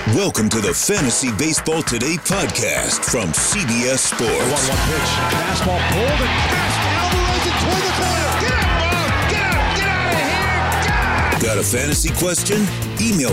Welcome to the Fantasy Baseball Today podcast from CBS Sports. 1-1 pitch. Fastball pulled and fast. Alvarez in toward the corner. Get out, Bob! Get out! Get out of here! Got a fantasy question? Email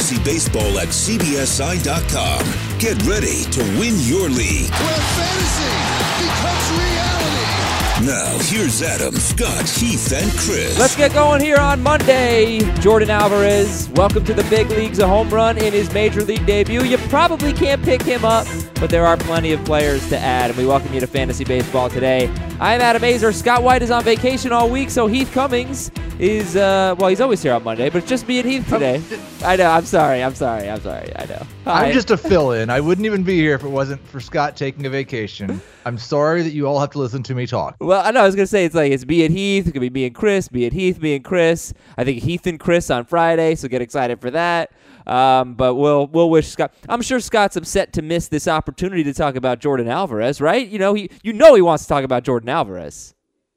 fantasybaseball@cbsi.com. Get ready to win your league. Where fantasy becomes reality. Now, here's Adam, Scott, Heath, and Chris. Let's get going here on Monday. Jordan Alvarez, welcome to the big leagues. A home run in his major league debut. You probably can't pick him up, but there are plenty of players to add, and we welcome you to Fantasy Baseball today. I'm Adam Azer. Scott White is on vacation all week, so Heath Cummings is, he's always here on Monday, but it's just me and Heath today. I know, I'm sorry, I know. Hi. I'm just a fill-in. I wouldn't even be here if it wasn't for Scott taking a vacation. I'm sorry that you all have to listen to me talk. Well, I know, I was going to say, it's me and Heath. It could be me and Chris, me and Heath, me and Chris. I think Heath and Chris on Friday, so get excited for that. But we'll wish Scott. I'm sure Scott's upset to miss this opportunity to talk about Jordan Alvarez, right? He wants to talk about Jordan Alvarez.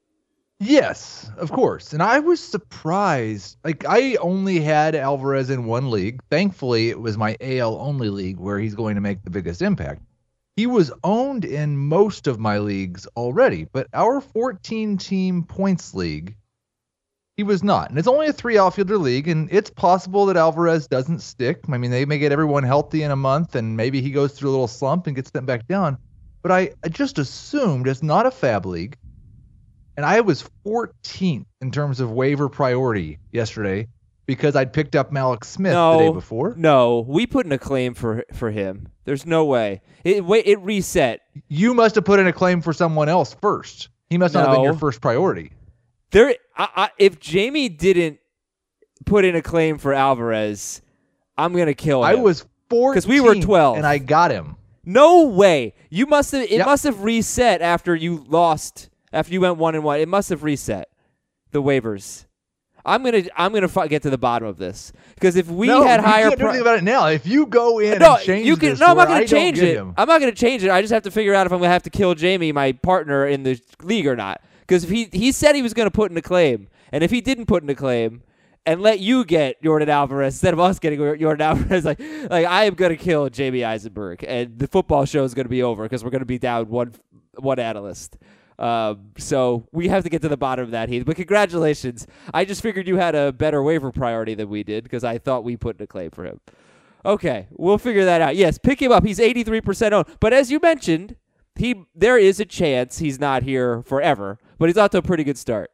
Yes, of course. And I was surprised. I only had Alvarez in one league. Thankfully, it was my AL only league where he's going to make the biggest impact. He was owned in most of my leagues already, but our 14-team points league, he was not. And it's only a 3 outfielder league, and it's possible that Alvarez doesn't stick. I mean, they may get everyone healthy in a month, and maybe he goes through a little slump and gets them back down. But I just assumed it's not a fab league. And I was 14th in terms of waiver priority yesterday because I'd picked up Malik Smith the day before. No, we put in a claim for him. There's no way. It reset. You must have put in a claim for someone else first. He must not have been your first priority. If Jamie didn't put in a claim for Alvarez, I'm going to kill him. I was 14th because we were 12. And I got him. No way. You must have. It must have reset after you lost. After you went 1-1, it must have reset the waivers. I'm gonna get to the bottom of this because if we had higher, you can't do anything about it now. If you go in and change this, I'm not gonna change it. I'm not gonna change it. I just have to figure out if I'm gonna have to kill Jamie, my partner in the league, or not. Because if he said he was gonna put in a claim, and if he didn't put in a claim and let you get Jordan Alvarez instead of us getting Jordan Alvarez, like I am gonna kill Jamie Eisenberg, and the football show is gonna be over because we're gonna be down one analyst. So we have to get to the bottom of that, Heath. But congratulations. I just figured you had a better waiver priority than we did because I thought we put in a claim for him. Okay, we'll figure that out. Yes, pick him up. He's 83% owned. But as you mentioned, there is a chance he's not here forever, but he's off to a pretty good start.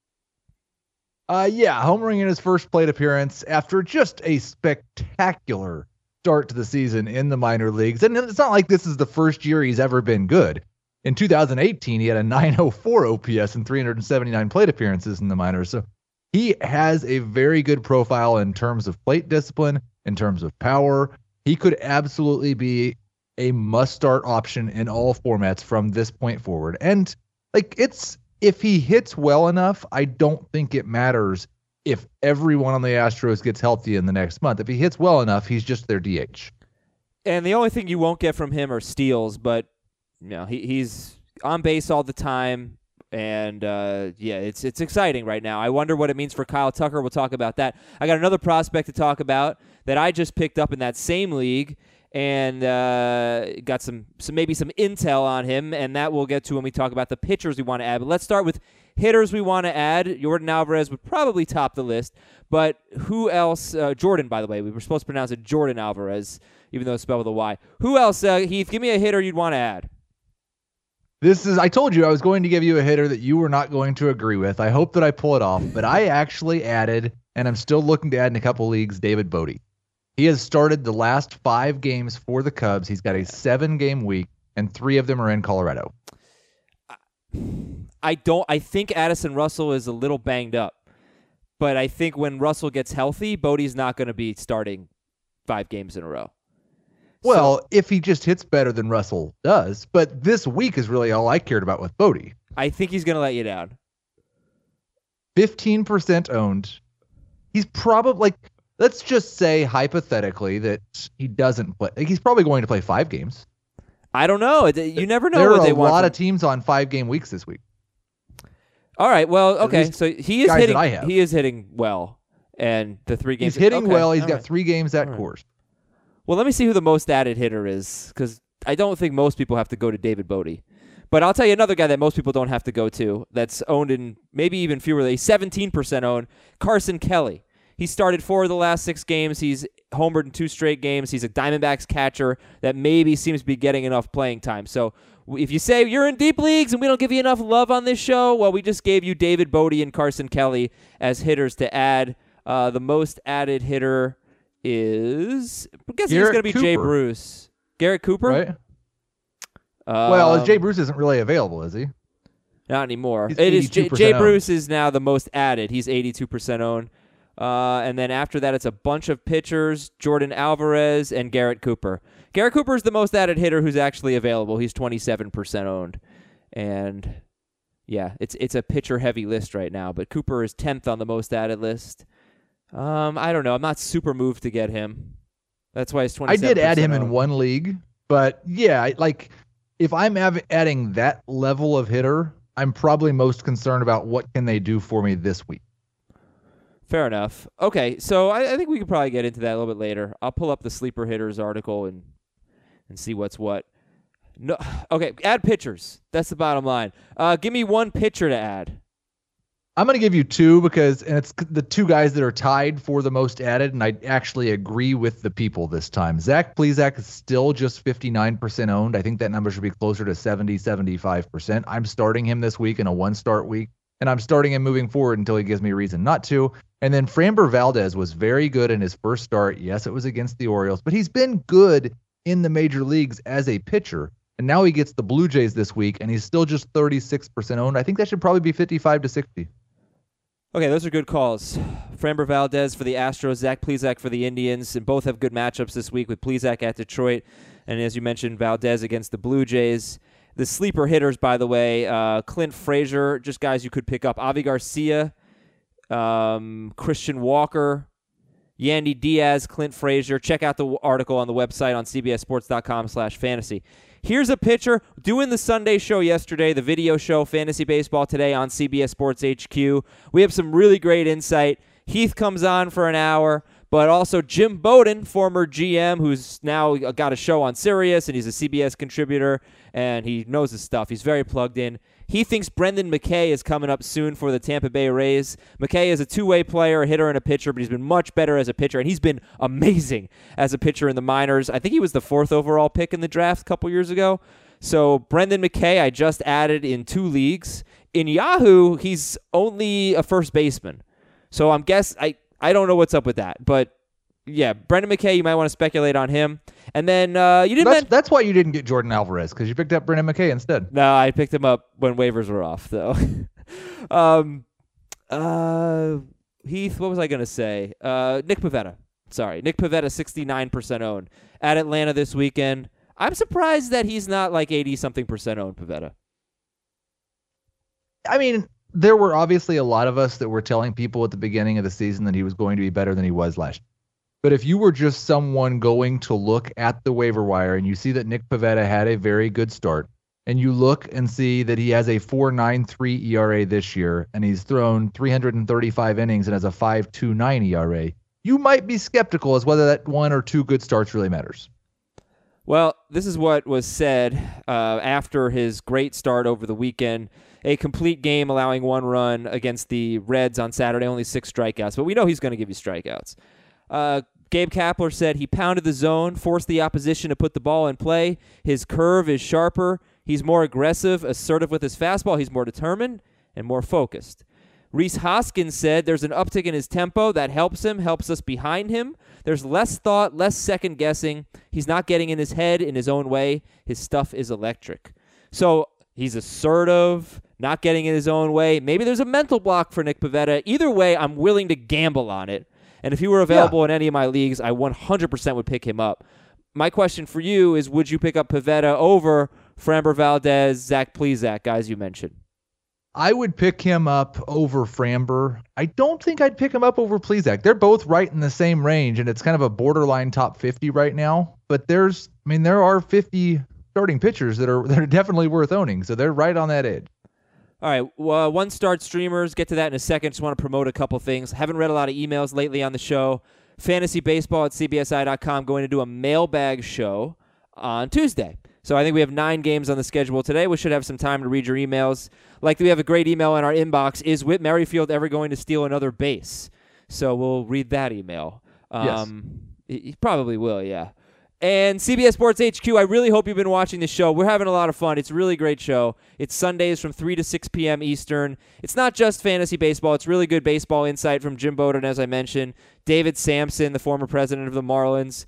Homering in his first plate appearance after just a spectacular start to the season in the minor leagues. And it's not like this is the first year he's ever been good. In 2018, he had a 904 OPS and 379 plate appearances in the minors. So he has a very good profile in terms of plate discipline, in terms of power. He could absolutely be a must-start option in all formats from this point forward. And if he hits well enough, I don't think it matters if everyone on the Astros gets healthy in the next month. If he hits well enough, he's just their DH. And the only thing you won't get from him are steals, but he's on base all the time, and it's exciting right now. I wonder what it means for Kyle Tucker. We'll talk about that. I got another prospect to talk about that I just picked up in that same league, and got some intel on him, and that we'll get to when we talk about the pitchers we want to add. But let's start with hitters we want to add. Jordan Alvarez would probably top the list, but who else? Jordan, by the way. We were supposed to pronounce it Jordan Alvarez, even though it's spelled with a Y. Who else, Heath? Give me a hitter you'd want to add. I told you I was going to give you a hitter that you were not going to agree with. I hope that I pull it off, but I actually added, and I'm still looking to add in a couple leagues, David Bote. He has started the last 5 games for the Cubs. He's got a 7-game week, and 3 of them are in Colorado. I think Addison Russell is a little banged up, but I think when Russell gets healthy, Bote's not going to be starting 5 games in a row. Well, if he just hits better than Russell does, but this week is really all I cared about with Bote. I think he's going to let you down. 15% owned. He's probably, let's just say hypothetically that he doesn't play. He's probably going to play 5 games. I don't know. You never know what they want. There are a lot of teams on 5-game weeks this week. All right. Well, okay. So he is hitting. He is hitting well, and the 3 games. He's hitting well. He's got 3 games at Coors. Well, let me see who the most added hitter is, because I don't think most people have to go to David Bodie. But I'll tell you another guy that most people don't have to go to that's owned in maybe even fewer. He's 17% owned, Carson Kelly. He started 4 of the last 6 games. He's homered in 2 straight games. He's a Diamondbacks catcher that maybe seems to be getting enough playing time. So if you say you're in deep leagues and we don't give you enough love on this show, well, we just gave you David Bodie and Carson Kelly as hitters to add. The most added hitter is, I'm guessing it's going to be Jay Bruce. Garrett Cooper? Right. Well, Jay Bruce isn't really available, is he? Not anymore. He's It is Jay owned. Bruce is now the most added. He's 82% owned. And then after that, it's a bunch of pitchers, Jordan Alvarez and Garrett Cooper. Garrett Cooper is the most added hitter who's actually available. He's 27% owned. And, yeah, it's a pitcher-heavy list right now. But Cooper is 10th on the most added list. I don't know. I'm not super moved to get him. That's why he's 27%. I did add him owned. in one league. But, yeah, if I'm adding that level of hitter, I'm probably most concerned about what can they do for me this week. Fair enough. Okay, so I think we could probably get into that a little bit later. I'll pull up the sleeper hitters article and see what's what. No, okay, add pitchers. That's the bottom line. Give me one pitcher to add. I'm going to give you 2 because it's the 2 guys that are tied for the most added, and I actually agree with the people this time. Zach Plesac is still just 59% owned. I think that number should be closer to 70-75%. I'm starting him this week in a 1-start week, and I'm starting him moving forward until he gives me a reason not to. And then Framber Valdez was very good in his first start. Yes, it was against the Orioles, but he's been good in the major leagues as a pitcher. And now he gets the Blue Jays this week, and he's still just 36% owned. I think that should probably be 55-60. Okay, those are good calls. Framber Valdez for the Astros, Zach Plesac for the Indians, and both have good matchups this week with Plesac at Detroit, and as you mentioned, Valdez against the Blue Jays. The sleeper hitters, by the way, Clint Frazier, just guys you could pick up. Avi Garcia, Christian Walker, Yandy Diaz, Clint Frazier. Check out the article on the website on cbssports.com/fantasy. Here's a pitcher doing the Sunday show yesterday, the video show, Fantasy Baseball Today on CBS Sports HQ. We have some really great insight. Heath comes on for an hour, but also Jim Bowden, former GM, who's now got a show on Sirius, and he's a CBS contributor, and he knows his stuff. He's very plugged in. He thinks Brendan McKay is coming up soon for the Tampa Bay Rays. McKay is a two-way player, a hitter and a pitcher, but he's been much better as a pitcher, and he's been amazing as a pitcher in the minors. I think he was the 4th overall pick in the draft a couple years ago. So Brendan McKay, I just added in 2 leagues. In Yahoo, he's only a first baseman. So I don't know what's up with that, but yeah, Brendan McKay, you might want to speculate on him. And then you didn't. That's why you didn't get Jordan Alvarez, because you picked up Brendan McKay instead. No, I picked him up when waivers were off, though. Heath, what was I going to say? Nick Pivetta. Sorry, Nick Pivetta, 69% owned at Atlanta this weekend. I'm surprised that he's not like 80-something% owned, Pivetta. I mean, there were obviously a lot of us that were telling people at the beginning of the season that he was going to be better than he was last year. But if you were just someone going to look at the waiver wire and you see that Nick Pivetta had a very good start, and you look and see that he has a 4.93 ERA this year, and he's thrown 335 innings and has a 5.29 ERA, you might be skeptical as whether that 1 or 2 good starts really matters. Well, this is what was said after his great start over the weekend. A complete game allowing 1 run against the Reds on Saturday, only 6 strikeouts. But we know he's going to give you strikeouts. Gabe Kapler said he pounded the zone, forced the opposition to put the ball in play. His curve is sharper. He's more aggressive, assertive with his fastball. He's more determined and more focused. Rhys Hoskins said there's an uptick in his tempo that helps him, helps us behind him. There's less thought, less second guessing. He's not getting in his head in his own way. His stuff is electric. So he's assertive, not getting in his own way. Maybe there's a mental block for Nick Pivetta. Either way, I'm willing to gamble on it. And if he were available in any of my leagues, I 100% would pick him up. My question for you is, would you pick up Pivetta over Framber Valdez, Zach Plesac, guys you mentioned? I would pick him up over Framber. I don't think I'd pick him up over Plesac. They're both right in the same range, and it's kind of a borderline top 50 right now. But there are 50 starting pitchers that are definitely worth owning, so they're right on that edge. All right, 1-start streamers, get to that in a second. Just want to promote a couple things. Haven't read a lot of emails lately on the show. fantasybaseball@cbsi.com, going to do a mailbag show on Tuesday. So I think we have 9 games on the schedule today. We should have some time to read your emails. Like, we have a great email in our inbox. Is Whit Merrifield ever going to steal another base? So we'll read that email. Yes. He probably will, yeah. And CBS Sports HQ, I really hope you've been watching the show. We're having a lot of fun. It's a really great show. It's Sundays from 3 to 6 p.m. Eastern. It's not just fantasy baseball. It's really good baseball insight from Jim Bowden, as I mentioned. David Sampson, the former president of the Marlins.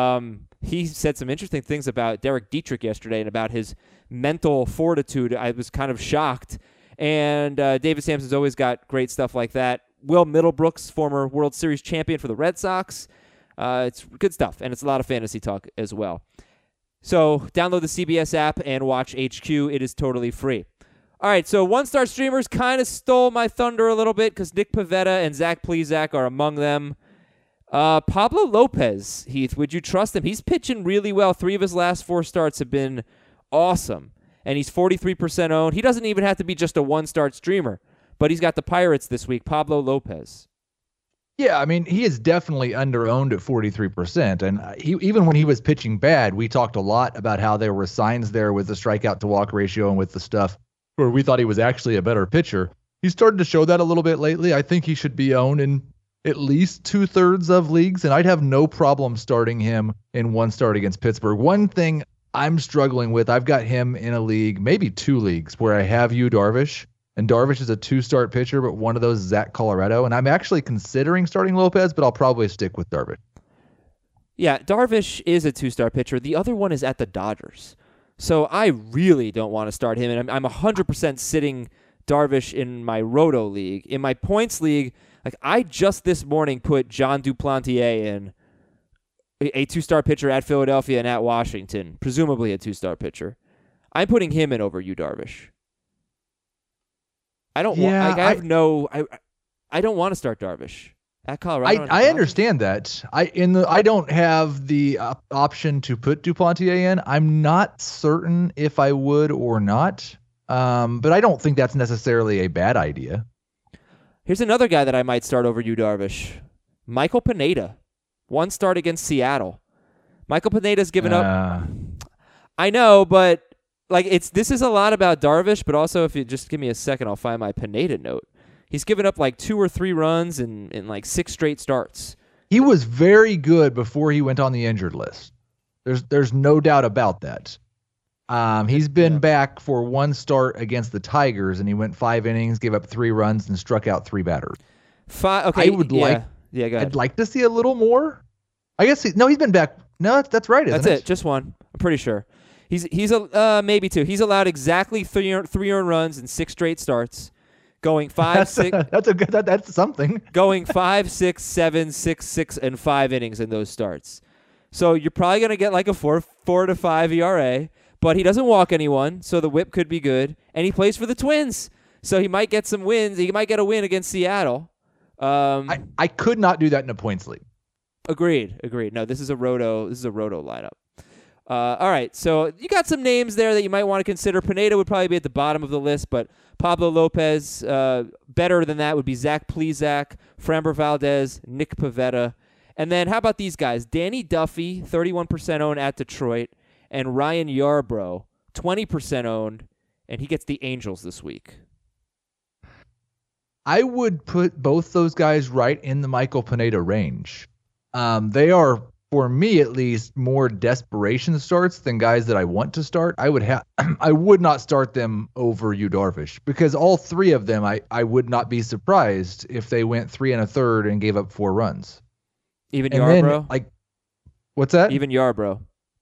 He said some interesting things about Derek Dietrich yesterday and about his mental fortitude. I was kind of shocked. And David Sampson's always got great stuff like that. Will Middlebrooks, former World Series champion for the Red Sox. It's good stuff, and it's a lot of fantasy talk as well. So download the CBS app and watch HQ. It is totally free. All right, so one-star streamers kind of stole my thunder a little bit because Nick Pivetta and Zach Plesac are among them. Pablo Lopez, Heath, would you trust him? He's pitching really well. 3 of his last 4 starts have been awesome, and he's 43% owned. He doesn't even have to be just a one-start streamer, but he's got the Pirates this week. Pablo Lopez. Yeah, I mean, he is definitely under-owned at 43%. And even when he was pitching bad, we talked a lot about how there were signs there with the strikeout-to-walk ratio and with the stuff where we thought he was actually a better pitcher. He's started to show that a little bit lately. I think he should be owned in at least 2/3 of leagues, and I'd have no problem starting him in one start against Pittsburgh. One thing I'm struggling with, I've got him in a league, maybe 2 leagues, where I have Yu Darvish. And Darvish is a 2-start pitcher, but one of those is at Colorado. And I'm actually considering starting Lopez, but I'll probably stick with Darvish. Yeah, Darvish is a 2-star pitcher. The other one is at the Dodgers. So I really don't want to start him. And I'm 100% sitting Darvish in my Roto League. In my points league, like, I just this morning put John Duplantier in, a 2-star pitcher at Philadelphia and at Washington, presumably a 2-star pitcher. I'm putting him in over Yu Darvish. I don't want. I don't want to start Darvish at Colorado. I understand that. I don't have the option to put Duplantier in. I'm not certain if I would or not. But I don't think that's necessarily a bad idea. Here's another guy that I might start over Yu Darvish. Michael Pineda, 1 start against Seattle. Michael Pineda's given up. I know, but. Like, this is a lot about Darvish, but also if you just give me a second, I'll find my Pineda note. He's given up like 2 or 3 runs in like 6 straight starts. He was very good before he went on the injured list. There's no doubt about that. He's been back for 1 start against the Tigers, and he went 5 innings, gave up 3 runs, and struck out 3 batters. Okay, I'd like to see a little more. I guess he's been back. No, that's right. That's it. Just 1. I'm pretty sure. He's maybe 2. He's allowed exactly 3 earned runs in 6 straight starts, going 5, 6. That's something. Going 5, 6, 7, 6, 6, and 5 innings in those starts. So you're probably gonna get like a 4 to 5 ERA, but he doesn't walk anyone, so the whip could be good, and he plays for the Twins, so he might get some wins. He might get a win against Seattle. I could not do that in a points league. Agreed. No, this is a roto lineup. All right, so you got some names there that you might want to consider. Pineda would probably be at the bottom of the list, but Pablo Lopez, better than that would be Zach Plesac, Framber Valdez, Nick Pivetta. And then how about these guys? Danny Duffy, 31% owned at Detroit, and Ryan Yarbrough, 20% owned, and he gets the Angels this week. I would put both those guys right in the Michael Pineda range. They are, for me at least, more desperation starts than guys that I want to start. I would not start them over Yu Darvish because all 3 of them, I would not be surprised if they went 3 1/3 and gave up 4 runs. Even Yarbrough? What's that? Even Yarbrough.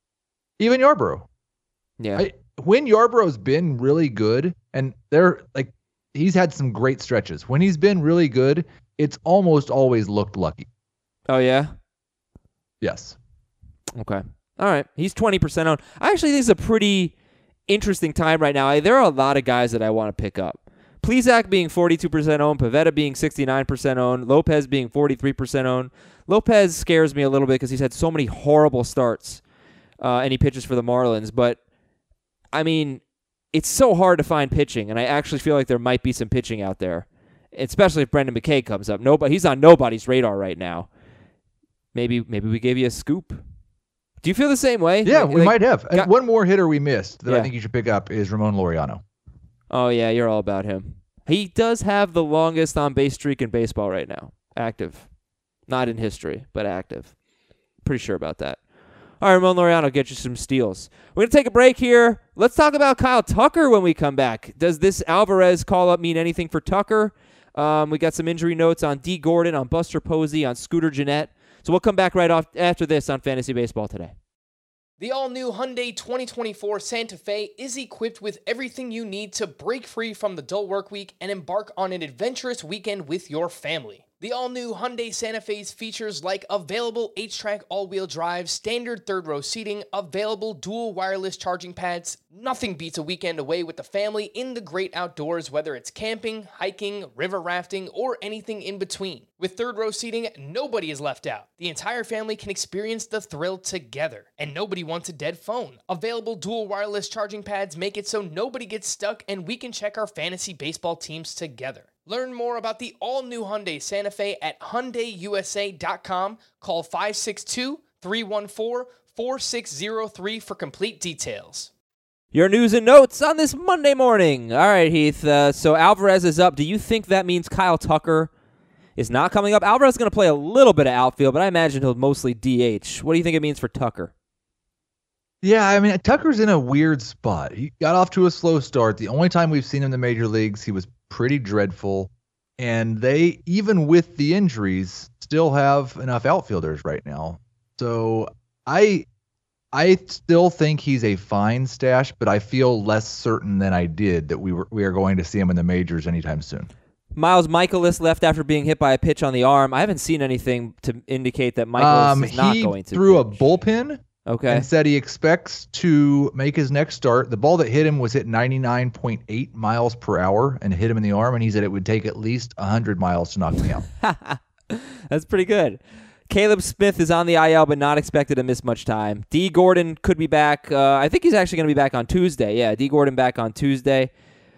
Yeah. When Yarbrough's been really good, and he's had some great stretches. When he's been really good, it's almost always looked lucky. Oh, yeah? Yes. Okay. All right. He's 20% owned. I actually think it's a pretty interesting time right now. There are a lot of guys that I want to pick up. Plesac being 42% owned, Pivetta being 69% owned, Lopez being 43% owned. Lopez scares me a little bit because he's had so many horrible starts, and he pitches for the Marlins. But, I mean, it's so hard to find pitching, and I actually feel like there might be some pitching out there, especially if Brendan McKay comes up. He's on nobody's radar right now. maybe we gave you a scoop. Do you feel the same way? Yeah, we might have. One more hitter we missed that Yeah. I think you should pick up is Ramon Laureano. Oh, yeah, you're all about him. He does have the longest on-base streak in baseball right now. Active. Not in history, but active. Pretty sure about that. All right, Ramon Laureano, get you some steals. We're going to take a break here. Let's talk about Kyle Tucker when we come back. Does this Alvarez call-up mean anything for Tucker? We got some injury notes on D. Gordon, on Buster Posey, on Scooter Gennett. So we'll come back right off after this on Fantasy Baseball Today. The all-new Hyundai 2024 Santa Fe is equipped with everything you need to break free from the dull work week and embark on an adventurous weekend with your family. The all-new Hyundai Santa Fe's features like available H-Track all-wheel drive, standard third-row seating, available dual wireless charging pads. Nothing beats a weekend away with the family in the great outdoors, whether it's camping, hiking, river rafting, or anything in between. With third-row seating, nobody is left out. The entire family can experience the thrill together, and nobody wants a dead phone. Available dual wireless charging pads make it so nobody gets stuck, and we can check our fantasy baseball teams together. Learn more about the all-new Hyundai Santa Fe at HyundaiUSA.com. Call 562-314-4603 for complete details. Your news and notes on this Monday morning. All right, Heath. So Alvarez is up. Do you think that means Kyle Tucker is not coming up? Alvarez is going to play a little bit of outfield, but I imagine he'll mostly DH. What do you think it means for Tucker? Yeah, I mean, Tucker's in a weird spot. He got off to a slow start. The only time we've seen him in the major leagues, he was pretty dreadful. And they, even with the injuries, still have enough outfielders right now. So I still think he's a fine stash, but I feel less certain than I did that we are going to see him in the majors anytime soon. Miles Michaelis left after being hit by a pitch on the arm. I haven't seen anything to indicate that Michaelis is not going to. He threw pitch. A bullpen. Okay. And said he expects to make his next start. The ball that hit him was hit 99.8 miles per hour and hit him in the arm, and he said it would take at least 100 miles to knock me out. That's pretty good. Caleb Smith is on the IL, but not expected to miss much time. D. Gordon could be back. I think he's actually going to be back on Tuesday. Yeah, D. Gordon back on Tuesday.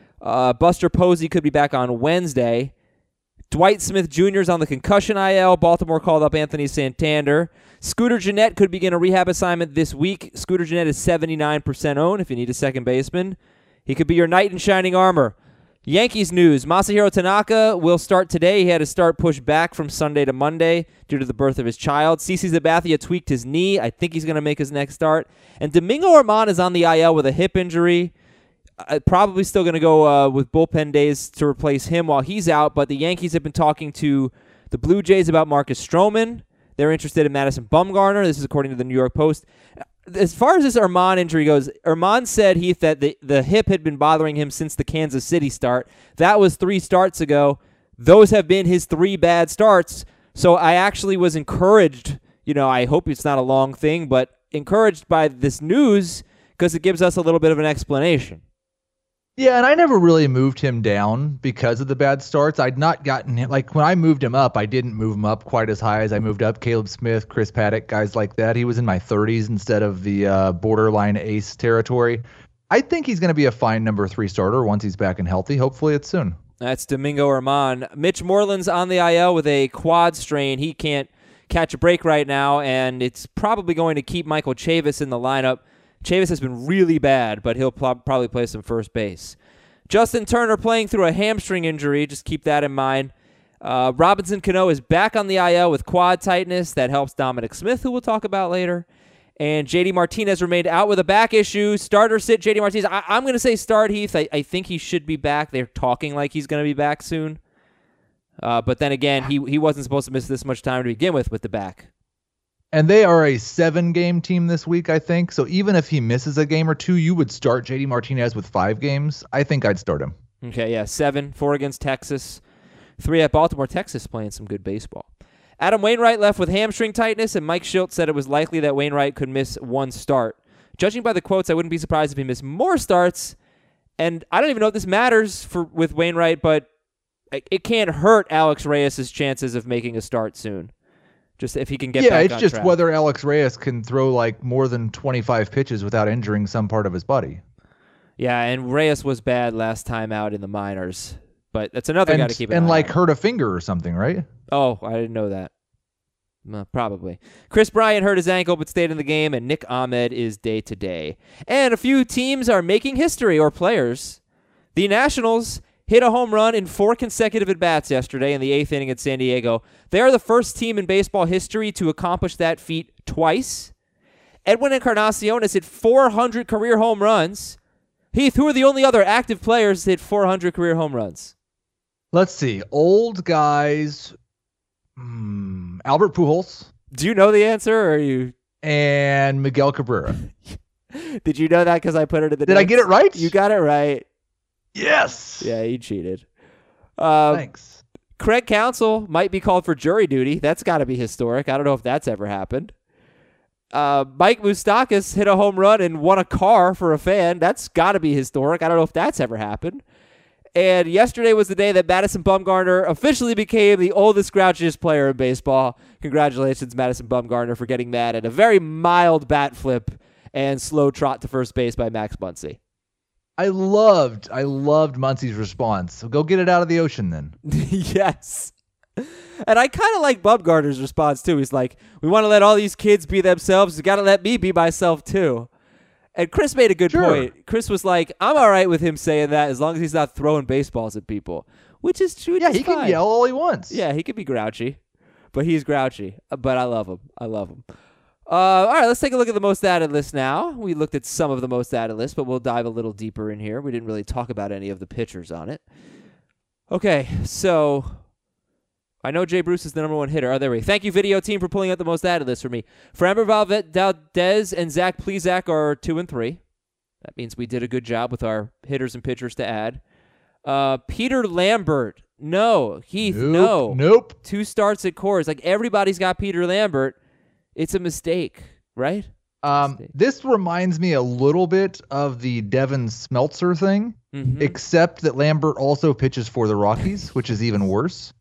Buster Posey could be back on Wednesday. Dwight Smith Jr. is on the concussion IL. Baltimore called up Anthony Santander. Scooter Gennett could begin a rehab assignment this week. Scooter Gennett is 79% owned if you need a second baseman. He could be your knight in shining armor. Yankees news. Masahiro Tanaka will start today. He had his start pushed back from Sunday to Monday due to the birth of his child. CC Sabathia tweaked his knee. I think he's going to make his next start. And Domingo Germán is on the IL with a hip injury. Probably still going to go with bullpen days to replace him while he's out, but the Yankees have been talking to the Blue Jays about Marcus Stroman. They're interested in Madison Bumgarner. This is according to the New York Post. As far as this Germán injury goes, Germán said, Heath, that the hip had been bothering him since the Kansas City start. That was 3 starts ago. Those have been his 3 bad starts. So I actually was encouraged, I hope it's not a long thing, but encouraged by this news because it gives us a little bit of an explanation. Yeah, and I never really moved him down because of the bad starts. I'd not gotten him, like when I moved him up, I didn't move him up quite as high as I moved up Caleb Smith, Chris Paddock, guys like that. He was in my 30s instead of the borderline ace territory. I think he's going to be a fine number 3 starter once he's back and healthy. Hopefully it's soon. That's Domingo Germán. Mitch Moreland's on the IL with a quad strain. He can't catch a break right now, and it's probably going to keep Michael Chavis in the lineup. Chavis has been really bad, but he'll probably play some first base. Justin Turner playing through a hamstring injury. Just keep that in mind. Robinson Cano is back on the IL with quad tightness. That helps Dominic Smith, who we'll talk about later. And J.D. Martinez remained out with a back issue. Start or sit J.D. Martinez. I'm going to say start, Heath. I think he should be back. They're talking like he's going to be back soon. But then again, he wasn't supposed to miss this much time to begin with the back. And they are a 7-game team this week, I think. So even if he misses a game or 2, you would start J.D. Martinez with 5 games. I think I'd start him. Okay, yeah, 7, 4 against Texas, 3 at Baltimore. Texas playing some good baseball. Adam Wainwright left with hamstring tightness, and Mike Shildt said it was likely that Wainwright could miss 1 start. Judging by the quotes, I wouldn't be surprised if he missed more starts. And I don't even know if this matters with Wainwright, but it can't hurt Alex Reyes' chances of making a start soon. Just if he can get back on track. Yeah, it's just whether Alex Reyes can throw like more than 25 pitches without injuring some part of his body. Yeah, and Reyes was bad last time out in the minors. But that's another guy to keep an eye on. And like hurt a finger or something, right? Oh, I didn't know that. Probably. Chris Bryant hurt his ankle but stayed in the game, and Nick Ahmed is day-to-day. And a few teams are making history, or players. The Nationals hit a home run in 4 consecutive at-bats yesterday in the 8th inning at San Diego. They are the first team in baseball history to accomplish that feat twice. Edwin Encarnacion has hit 400 career home runs. Heath, who are the only other active players to hit 400 career home runs? Let's see. Old guys. Albert Pujols. Do you know the answer, or are you? And Miguel Cabrera. Did you know that because I put it in the Did I get it right? You got it right. Yes. Yeah, you cheated. Thanks. Craig Counsell might be called for jury duty. That's got to be historic. I don't know if that's ever happened. Mike Moustakas hit a home run and won a car for a fan. That's got to be historic. I don't know if that's ever happened. And yesterday was the day that Madison Bumgarner officially became the oldest, grouchiest player in baseball. Congratulations, Madison Bumgarner, for getting mad at a very mild bat flip and slow trot to first base by Max Muncy. I loved Muncy's response. So go get it out of the ocean then. Yes. And I kind of like Bumgarner's response, too. He's like, we want to let all these kids be themselves. You got to let me be myself, too. And Chris made a good point. Chris was like, I'm all right with him saying that as long as he's not throwing baseballs at people, which is true. Yeah, he can yell all he wants. Yeah, he can be grouchy, but he's grouchy. But I love him. All right, let's take a look at the most added list now. We looked at some of the most added lists, but we'll dive a little deeper in here. We didn't really talk about any of the pitchers on it. Okay, so I know Jay Bruce is the number one hitter. Oh, there we go. Thank you, video team, for pulling out the most added list for me. Framber Valdez and Zach Plesac are 2 and 3. That means we did a good job with our hitters and pitchers to add. Peter Lambert. No. Heath, no. Nope. 2 starts at Coors. Like, everybody's got Peter Lambert. It's a mistake, right? This reminds me a little bit of the Devin Smeltzer thing, except that Lambert also pitches for the Rockies, which is even worse.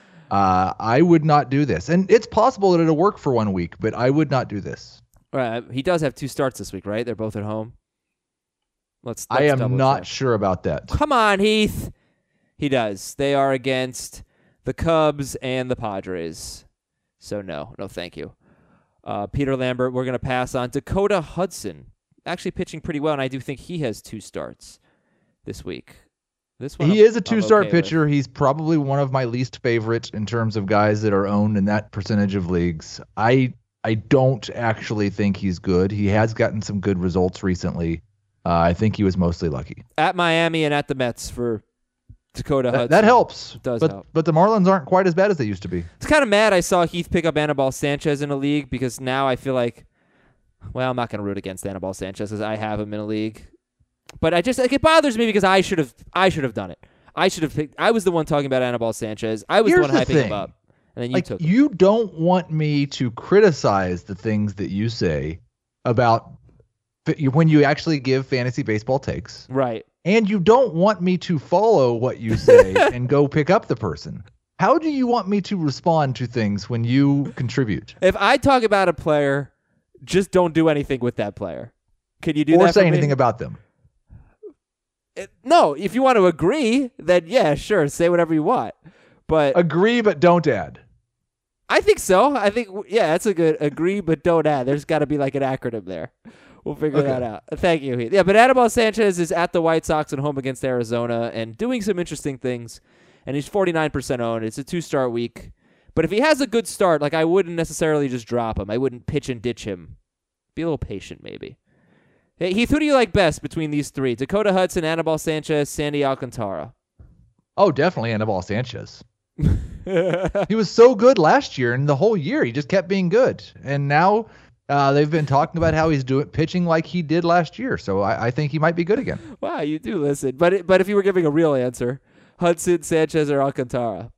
I would not do this. And it's possible that it'll work for 1 week, but I would not do this. He does have 2 starts this week, right? They're both at home. Let's I am not sure about that. Come on, Heath. He does. They are against the Cubs and the Padres. So no, thank you. Peter Lambert, we're going to pass on. Dakota Hudson, actually pitching pretty well, and I do think he has 2 starts this week. This one he is a 2-start pitcher. With. He's probably one of my least favorite in terms of guys that are owned in that percentage of leagues. I don't actually think he's good. He has gotten some good results recently. I think he was mostly lucky. At Miami and at the Mets for Dakota Hudson. That helps. It does help. But the Marlins aren't quite as bad as they used to be. It's kind of mad I saw Heath pick up Anibal Sanchez in a league because now I feel like, well, I'm not going to root against Anibal Sanchez because I have him in a league. But it bothers me because I should have done it. I was the one talking about Anibal Sanchez. I was the one hyping him up. And then you took him. You don't want me to criticize the things that you say about when you actually give fantasy baseball takes. Right. And you don't want me to follow what you say and go pick up the person. How do you want me to respond to things when you contribute? If I talk about a player, just don't do anything with that player. Can you do that? Or say anything about them? No, if you want to agree, then yeah, sure, say whatever you want. But agree, but don't add. I think so. I think, yeah, that's a good agree, but don't add. There's got to be like an acronym there. We'll figure that out. Thank you, Heath. Yeah, but Anibal Sanchez is at the White Sox and home against Arizona and doing some interesting things. And he's 49% owned. It's a 2-start week. But if he has a good start, like I wouldn't necessarily just drop him. I wouldn't pitch and ditch him. Be a little patient, maybe. Hey, Heath, who do you like best between these 3? Dakota Hudson, Anibal Sanchez, Sandy Alcantara. Oh, definitely Anibal Sanchez. He was so good last year, and the whole year he just kept being good. And now they've been talking about how he's pitching like he did last year. So I think he might be good again. Wow, you do listen. But if you were giving a real answer, Hudson, Sanchez, or Alcantara?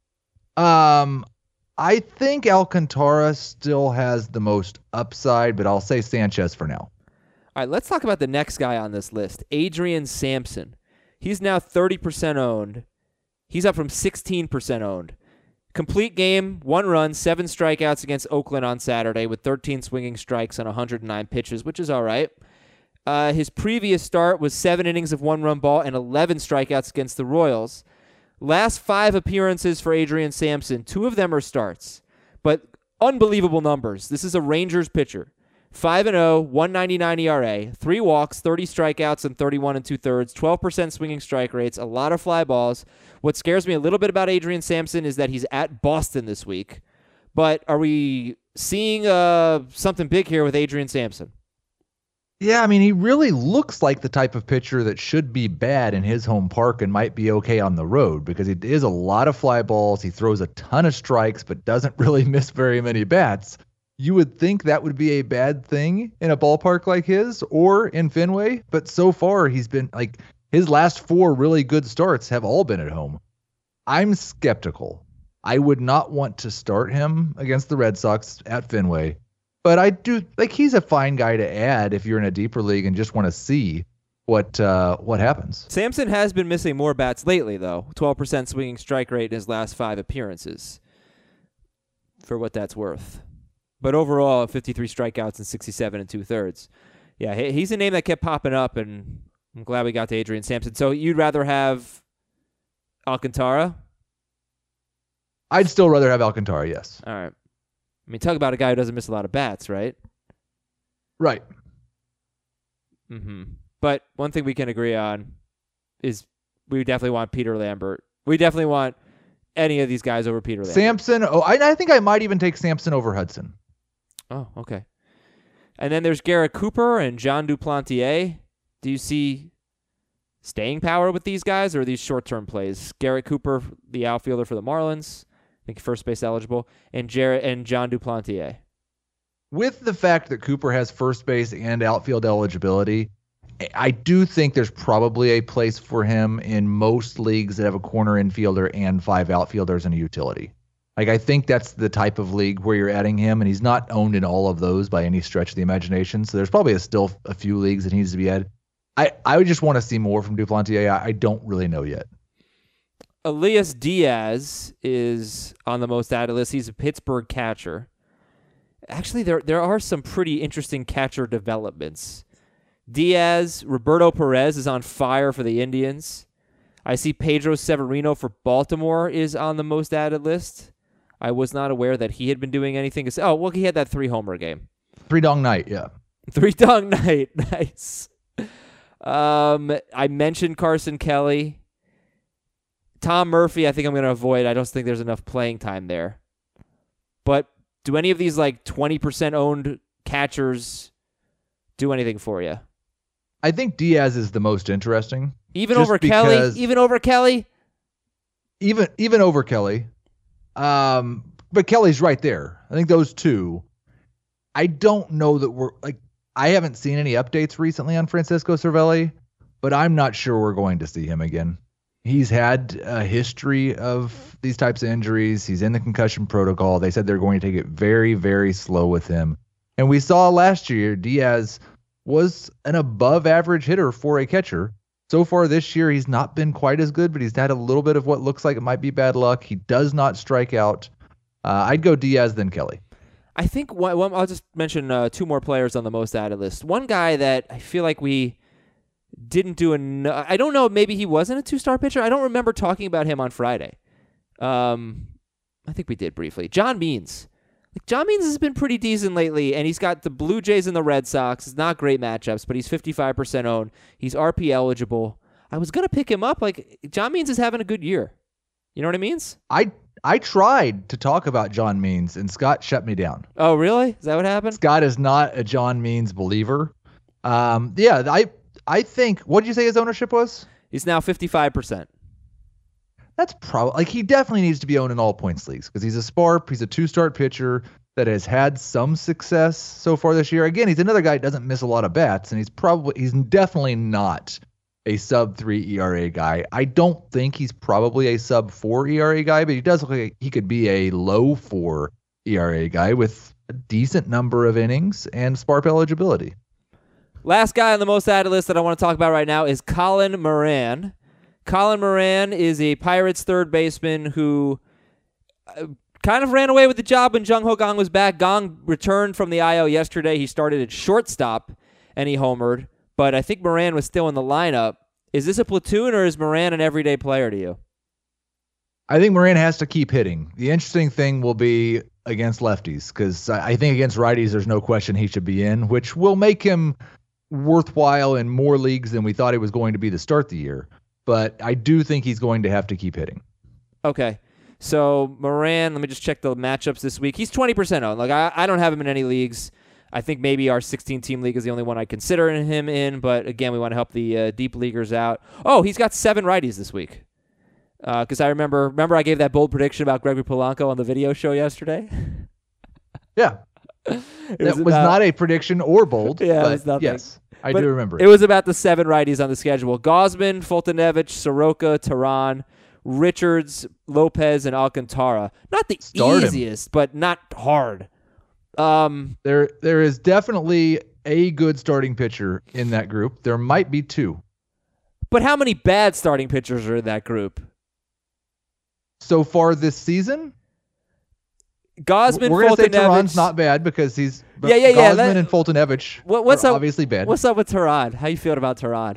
I think Alcantara still has the most upside, but I'll say Sanchez for now. All right, let's talk about the next guy on this list, Adrian Sampson. He's now 30% owned. He's up from 16% owned. Complete game, 1 run, 7 strikeouts against Oakland on Saturday with 13 swinging strikes on 109 pitches, which is all right. His previous start was 7 innings of 1-run ball and 11 strikeouts against the Royals. Last 5 appearances for Adrian Sampson, 2 of them are starts. But Unbelievable numbers. This is a Rangers pitcher. 5-0, 199 ERA, 3 walks, 30 strikeouts, and 31 2/3, 12% swinging strike rates, a lot of fly balls. What scares me a little bit about Adrian Sampson is that he's at Boston this week. But are we seeing something big here with Adrian Sampson? Yeah, I mean, he really looks like the type of pitcher that should be bad in his home park and might be okay on the road because he is a lot of fly balls. He throws a ton of strikes, but doesn't really miss very many bats. You would think that would be a bad thing in a ballpark like his or in Fenway, but so far he's been like his last 4 really good starts have all been at home. I'm skeptical. I would not want to start him against the Red Sox at Fenway, but I do like he's a fine guy to add if you're in a deeper league and just want to see what happens. Sampson has been missing more bats lately, though. 12% swinging strike rate in his last 5 appearances, for what that's worth. But overall, 53 strikeouts and 67 2/3. Yeah, he's a name that kept popping up, and I'm glad we got to Adrian Sampson. So you'd rather have Alcantara? I'd still rather have Alcantara, yes. All right. I mean, talk about a guy who doesn't miss a lot of bats, right? Right. Mm-hmm. But one thing we can agree on is we definitely want Peter Lambert. We definitely want any of these guys over Peter Lambert. Sampson, I think I might even take Sampson over Hudson. Oh, okay. And then there's Garrett Cooper and John Duplantier. Do you see staying power with these guys, or are these short-term plays? Garrett Cooper, the outfielder for the Marlins, I think first base eligible, and John Duplantier. With the fact that Cooper has first base and outfield eligibility, I do think there's probably a place for him in most leagues that have a corner infielder and 5 outfielders and a utility. Like, I think that's the type of league where you're adding him, and he's not owned in all of those by any stretch of the imagination. So there's probably still a few leagues that needs to be added. I would just want to see more from Duplantier. I don't really know yet. Elias Diaz is on the most added list. He's a Pittsburgh catcher. Actually, there are some pretty interesting catcher developments. Diaz, Roberto Perez is on fire for the Indians. I see Pedro Severino for Baltimore is on the most added list. I was not aware that he had been doing anything. Oh, well, he had that 3-homer game. 3-dong night, yeah. 3-dong night, nice. I mentioned Carson Kelly. Tom Murphy, I think I'm going to avoid. I don't think there's enough playing time there. But do any of these like 20% owned catchers do anything for you? I think Diaz is the most interesting. Even over Kelly? Even over Kelly? Even over Kelly. But Kelly's right there. I think those two. I don't know that I haven't seen any updates recently on Francisco Cervelli, but I'm not sure we're going to see him again. He's had a history of these types of injuries. He's in the concussion protocol. They said they're going to take it very, very slow with him. And we saw last year Diaz was an above average hitter for a catcher. So far this year, he's not been quite as good, but he's had a little bit of what looks like it might be bad luck. He does not strike out. I'd go Diaz then Kelly. I think I'll just mention 2 more players on the most added list. One guy that I feel like we didn't do I don't know, maybe he wasn't a 2-star pitcher. I don't remember talking about him on Friday. I think we did briefly. John Means. John Means has been pretty decent lately, and he's got the Blue Jays and the Red Sox. It's not great matchups, but he's 55% owned. He's RP eligible. I was going to pick him up. John Means is having a good year. You know what I mean? I tried to talk about John Means, and Scott shut me down. Oh, really? Is that what happened? Scott is not a John Means believer. I think, what did you say his ownership was? He's now 55%. That's probably, he definitely needs to be owned in all points leagues because he's a SPARP. He's a 2-start pitcher that has had some success so far this year. Again, he's another guy that doesn't miss a lot of bats, and he's definitely not a sub-3 ERA guy. I don't think he's probably a sub-4 ERA guy, but he does look like he could be a low-4 ERA guy with a decent number of innings and SPARP eligibility. Last guy on the most added list that I want to talk about right now is Colin Moran. Colin Moran is a Pirates third baseman who kind of ran away with the job when Jung Ho Kang was back. Gong returned from the IL yesterday. He started at shortstop, and he homered. But I think Moran was still in the lineup. Is this a platoon, or is Moran an everyday player to you? I think Moran has to keep hitting. The interesting thing will be against lefties, because I think against righties, there's no question he should be in, which will make him worthwhile in more leagues than we thought he was going to be to start the year. But I do think he's going to have to keep hitting. Okay. So Moran, let me just check the matchups this week. He's 20% owned. Like I don't have him in any leagues. I think maybe our 16-team league is the only one I consider him in. But again, we want to help the deep leaguers out. Oh, he's got 7 righties this week. Because I remember I gave that bold prediction about Gregory Polanco on the video show yesterday. Yeah, that was not a prediction or bold. Yeah, but it was nothing. Yes, I do remember it. It was about the 7 righties on the schedule: Gausman, Fultonevich, Soroka, Tehran, Richards, Lopez, and Alcantara. Not the easiest, but not hard. There is definitely a good starting pitcher in that group. There might be 2. But how many bad starting pitchers are in that group? So far this season? We're going to say Tehran's not bad because he's Gausman and Fultonevich are obviously bad. What's up with Tehran? How you feeling about Tehran?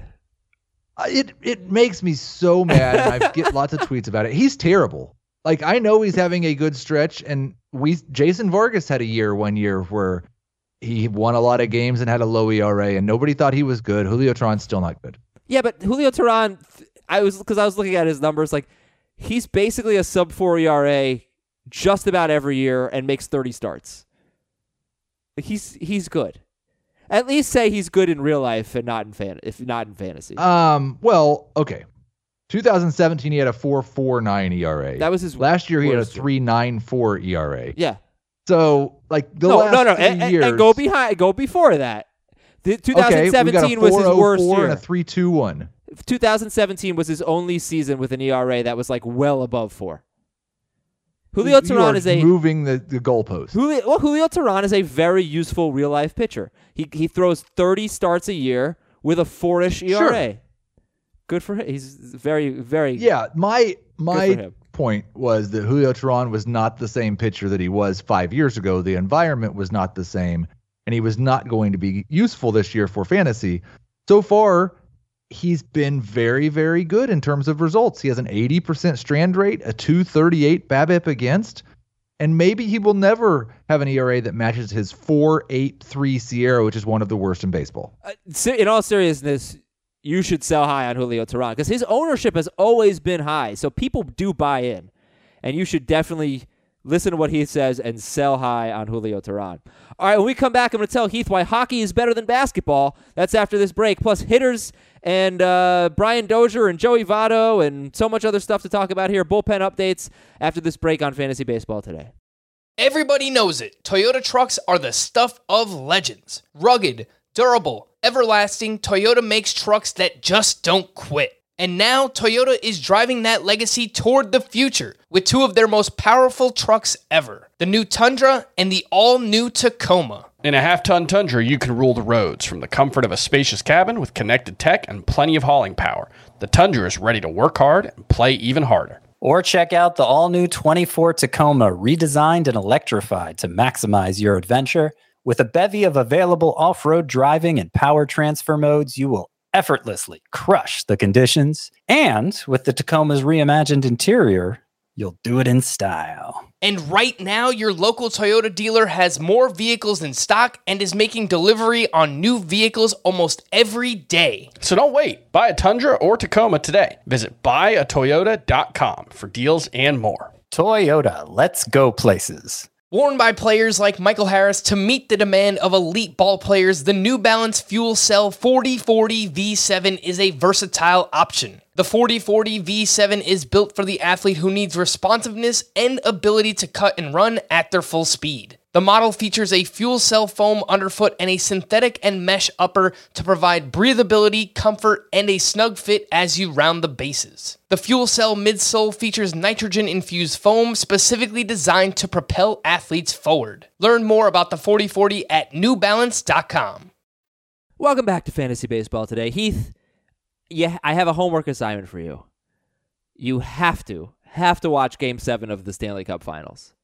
It makes me so mad, and I get lots of tweets about it. He's terrible. Like, I know he's having a good stretch, and Jason Vargas had one year where he won a lot of games and had a low ERA, and nobody thought he was good. Julio Tehran's still not good. Yeah, but Julio Tehran, I was looking at his numbers, like, he's basically a sub-4 ERA just about every year and makes 30 starts. Like, he's good. At least say he's good in real life and not in fantasy. Well, okay. 2017 he had a 4.49 ERA. That was his last year. He had a 3.94 ERA. Yeah. So like last 3 years, and go before that. 2017 was his worst year. And a 3.21. 2017 was his only season with an ERA that was like well above 4. Julio Tehran is moving the goalpost. Julio Tehran is a very useful real life pitcher. He throws 30 starts a year with a 4-ish ERA. Sure. Good for him. He's very, very. Yeah, my point was that Julio Tehran was not the same pitcher that he was 5 years ago. The environment was not the same, and he was not going to be useful this year for fantasy. So far, he's been very, very good in terms of results. He has an 80% strand rate, a 2.38 BABIP against, and maybe he will never have an ERA that matches his 4.83 Sierra, which is one of the worst in baseball. In all seriousness, you should sell high on Julio Tehran because his ownership has always been high, so people do buy in, and you should definitely listen to what he says and sell high on Julio Tehran. All right, when we come back, I'm going to tell Heath why hockey is better than basketball. That's after this break. Plus hitters and Brian Dozier and Joey Votto and so much other stuff to talk about here. Bullpen updates after this break on Fantasy Baseball Today. Everybody knows it. Toyota trucks are the stuff of legends. Rugged, durable, everlasting, Toyota makes trucks that just don't quit. And now Toyota is driving that legacy toward the future with 2 of their most powerful trucks ever, the new Tundra and the all-new Tacoma. In a half-ton Tundra, you can rule the roads from the comfort of a spacious cabin with connected tech and plenty of hauling power. The Tundra is ready to work hard and play even harder. Or check out the all-new 24 Tacoma, redesigned and electrified to maximize your adventure. With a bevy of available off-road driving and power transfer modes, you will effortlessly crush the conditions. And with the Tacoma's reimagined interior, you'll do it in style. And right now, your local Toyota dealer has more vehicles in stock and is making delivery on new vehicles almost every day. So don't wait. Buy a Tundra or Tacoma today. Visit buyatoyota.com for deals and more. Toyota, let's go places. Worn by players like Michael Harris to meet the demand of elite ball players, the New Balance Fuel Cell 4040 V7 is a versatile option. The 4040 V7 is built for the athlete who needs responsiveness and ability to cut and run at their full speed. The model features a fuel cell foam underfoot and a synthetic and mesh upper to provide breathability, comfort, and a snug fit as you round the bases. The fuel cell midsole features nitrogen-infused foam specifically designed to propel athletes forward. Learn more about the 4040 at newbalance.com. Welcome back to Fantasy Baseball Today. Heath, I have a homework assignment for you. You have to watch Game 7 of the Stanley Cup Finals.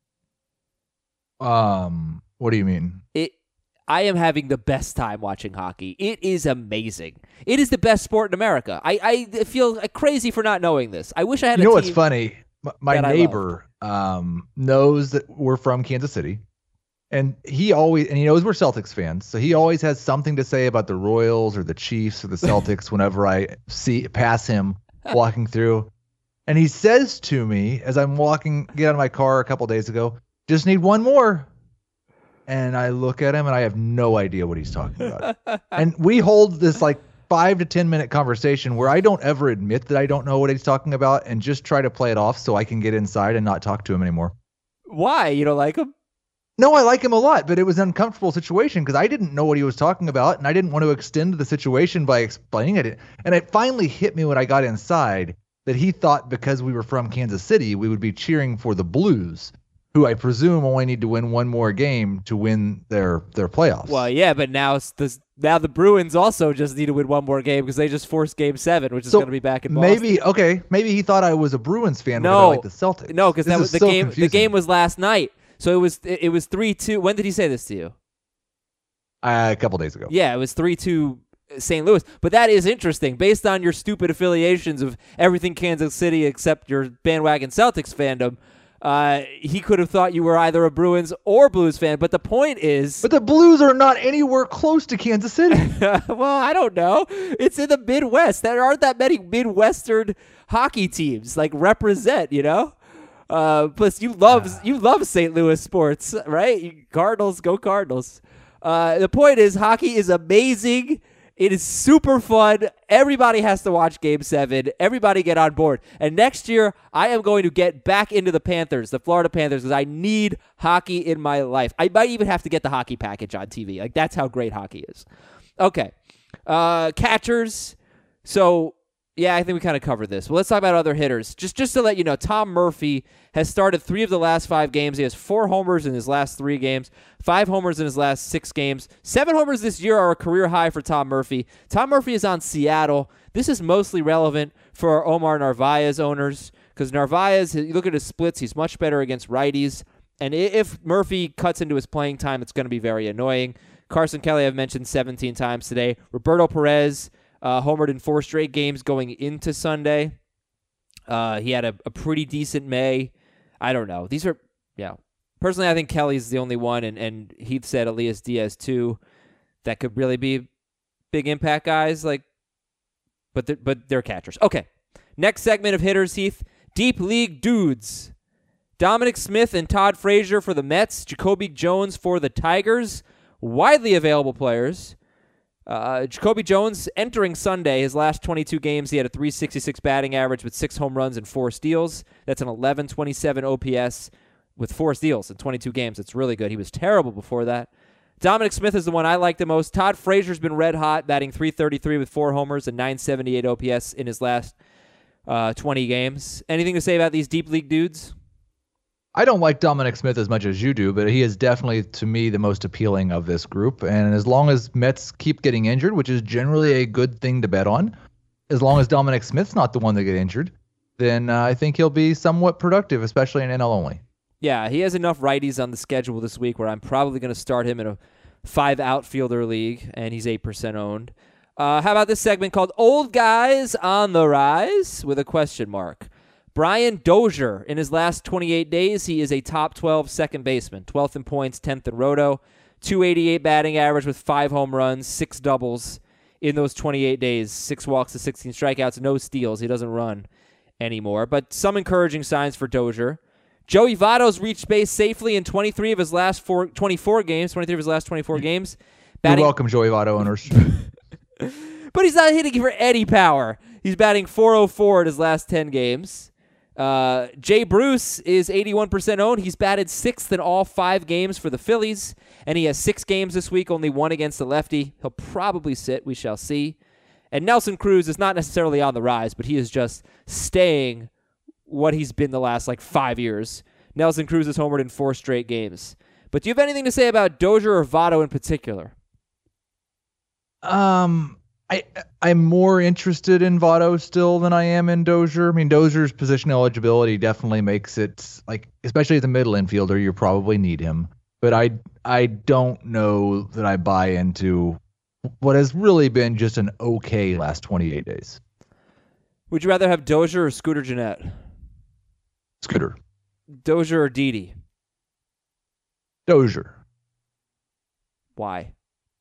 What do you mean? I am having the best time watching hockey. It is amazing. It is the best sport in America. I feel crazy for not knowing this. I wish I had a team. What's funny? my that I neighbor knows that we're from Kansas City, and he knows we're Celtics fans, so he always has something to say about the Royals or the Chiefs or the Celtics whenever I pass him walking through. And he says to me as I'm get out of my car a couple days ago, "Just need one more." And I look at him and I have no idea what he's talking about. And we hold this like 5 to 10 minute conversation where I don't ever admit that I don't know what he's talking about and just try to play it off so I can get inside and not talk to him anymore. Why? You don't like him? No, I like him a lot, but it was an uncomfortable situation because I didn't know what he was talking about and I didn't want to extend the situation by explaining it. And it finally hit me when I got inside that he thought because we were from Kansas City, we would be cheering for the Blues, who I presume only need to win one more game to win their playoffs. Well, yeah, but now the Bruins also just need to win one more game because they just forced Game 7, which is going to be back in Boston. Maybe he thought I was a Bruins fan because I like the Celtics. No, because that was the game. Confusing. The game was last night, so it was 3-2. When did he say this to you? A couple days ago. Yeah, it was 3-2 St. Louis. But that is interesting. Based on your stupid affiliations of everything Kansas City except your bandwagon Celtics fandom, he could have thought you were either a Bruins or Blues fan. But the point is... But the Blues are not anywhere close to Kansas City. Well, I don't know. It's in the Midwest. There aren't that many Midwestern hockey teams represent, you know? Plus, you love St. Louis sports, right? Cardinals, go Cardinals. The point is, hockey is amazing. It is super fun. Everybody has to watch Game 7. Everybody get on board. And next year, I am going to get back into the Panthers, the Florida Panthers, because I need hockey in my life. I might even have to get the hockey package on TV. That's how great hockey is. Okay. Catchers. So, yeah, I think we kind of covered this. Well, let's talk about other hitters. Just to let you know, Tom Murphy has started 3 of the last 5 games. He has 4 homers in his last 3 games, 5 homers in his last 6 games. 7 homers this year are a career high for Tom Murphy. Tom Murphy is on Seattle. This is mostly relevant for our Omar Narvaez owners because Narvaez, you look at his splits, he's much better against righties. And if Murphy cuts into his playing time, it's going to be very annoying. Carson Kelly, I've mentioned 17 times today. Roberto Perez, homered in 4 straight games going into Sunday. He had a pretty decent May. I don't know. These are, personally, I think Kelly's the only one, and Heath said Elias Diaz too, that could really be big impact guys. But they're catchers. Okay, next segment of hitters, Heath. Deep League Dudes. Dominic Smith and Todd Frazier for the Mets. Jacoby Jones for the Tigers. Widely available players. Jacoby Jones entering Sunday, his last 22 games, he had a .366 batting average with 6 home runs and 4 steals. That's an .1127 OPS with 4 steals in 22 games. It's really good. He was terrible before that. Dominic Smith is the one I like the most. Todd Frazier's been red hot, batting .333 with 4 homers and .978 OPS in his last 20 games. Anything to say about these deep league dudes? I don't like Dominic Smith as much as you do, but he is definitely, to me, the most appealing of this group. And as long as Mets keep getting injured, which is generally a good thing to bet on, as long as Dominic Smith's not the one that get injured, then I think he'll be somewhat productive, especially in NL only. Yeah, he has enough righties on the schedule this week where I'm probably going to start him in a 5 outfielder league, and he's 8% owned. How about this segment called Old Guys on the Rise with a question mark? Brian Dozier, in his last 28 days, he is a top 12 second baseman, 12th in points, 10th in roto, .288 batting average with 5 home runs, 6 doubles in those 28 days, 6 walks to 16 strikeouts, no steals. He doesn't run anymore, but some encouraging signs for Dozier. Joey Votto's reached base safely in 23 of his last 24 games. You're welcome, Joey Votto owners. But he's not hitting for any power. He's batting .404 in his last 10 games. Jay Bruce is 81% owned. He's batted 6th in all 5 games for the Phillies, and he has 6 games this week, only 1 against the lefty. He'll probably sit. We shall see. And Nelson Cruz is not necessarily on the rise, but he is just staying what he's been the last 5 years. Nelson Cruz is homered in 4 straight games. But do you have anything to say about Dozier or Votto in particular? I'm more interested in Votto still than I am in Dozier. I mean, Dozier's position eligibility definitely makes it, especially as a middle infielder, you probably need him. But I don't know that I buy into what has really been just an okay last 28 days. Would you rather have Dozier or Scooter Gennett? Scooter. Dozier or Didi? Dozier. Why?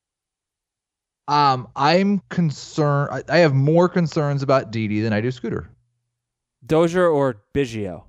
I'm concerned. I have more concerns about Didi than I do Scooter. Dozier or Biggio?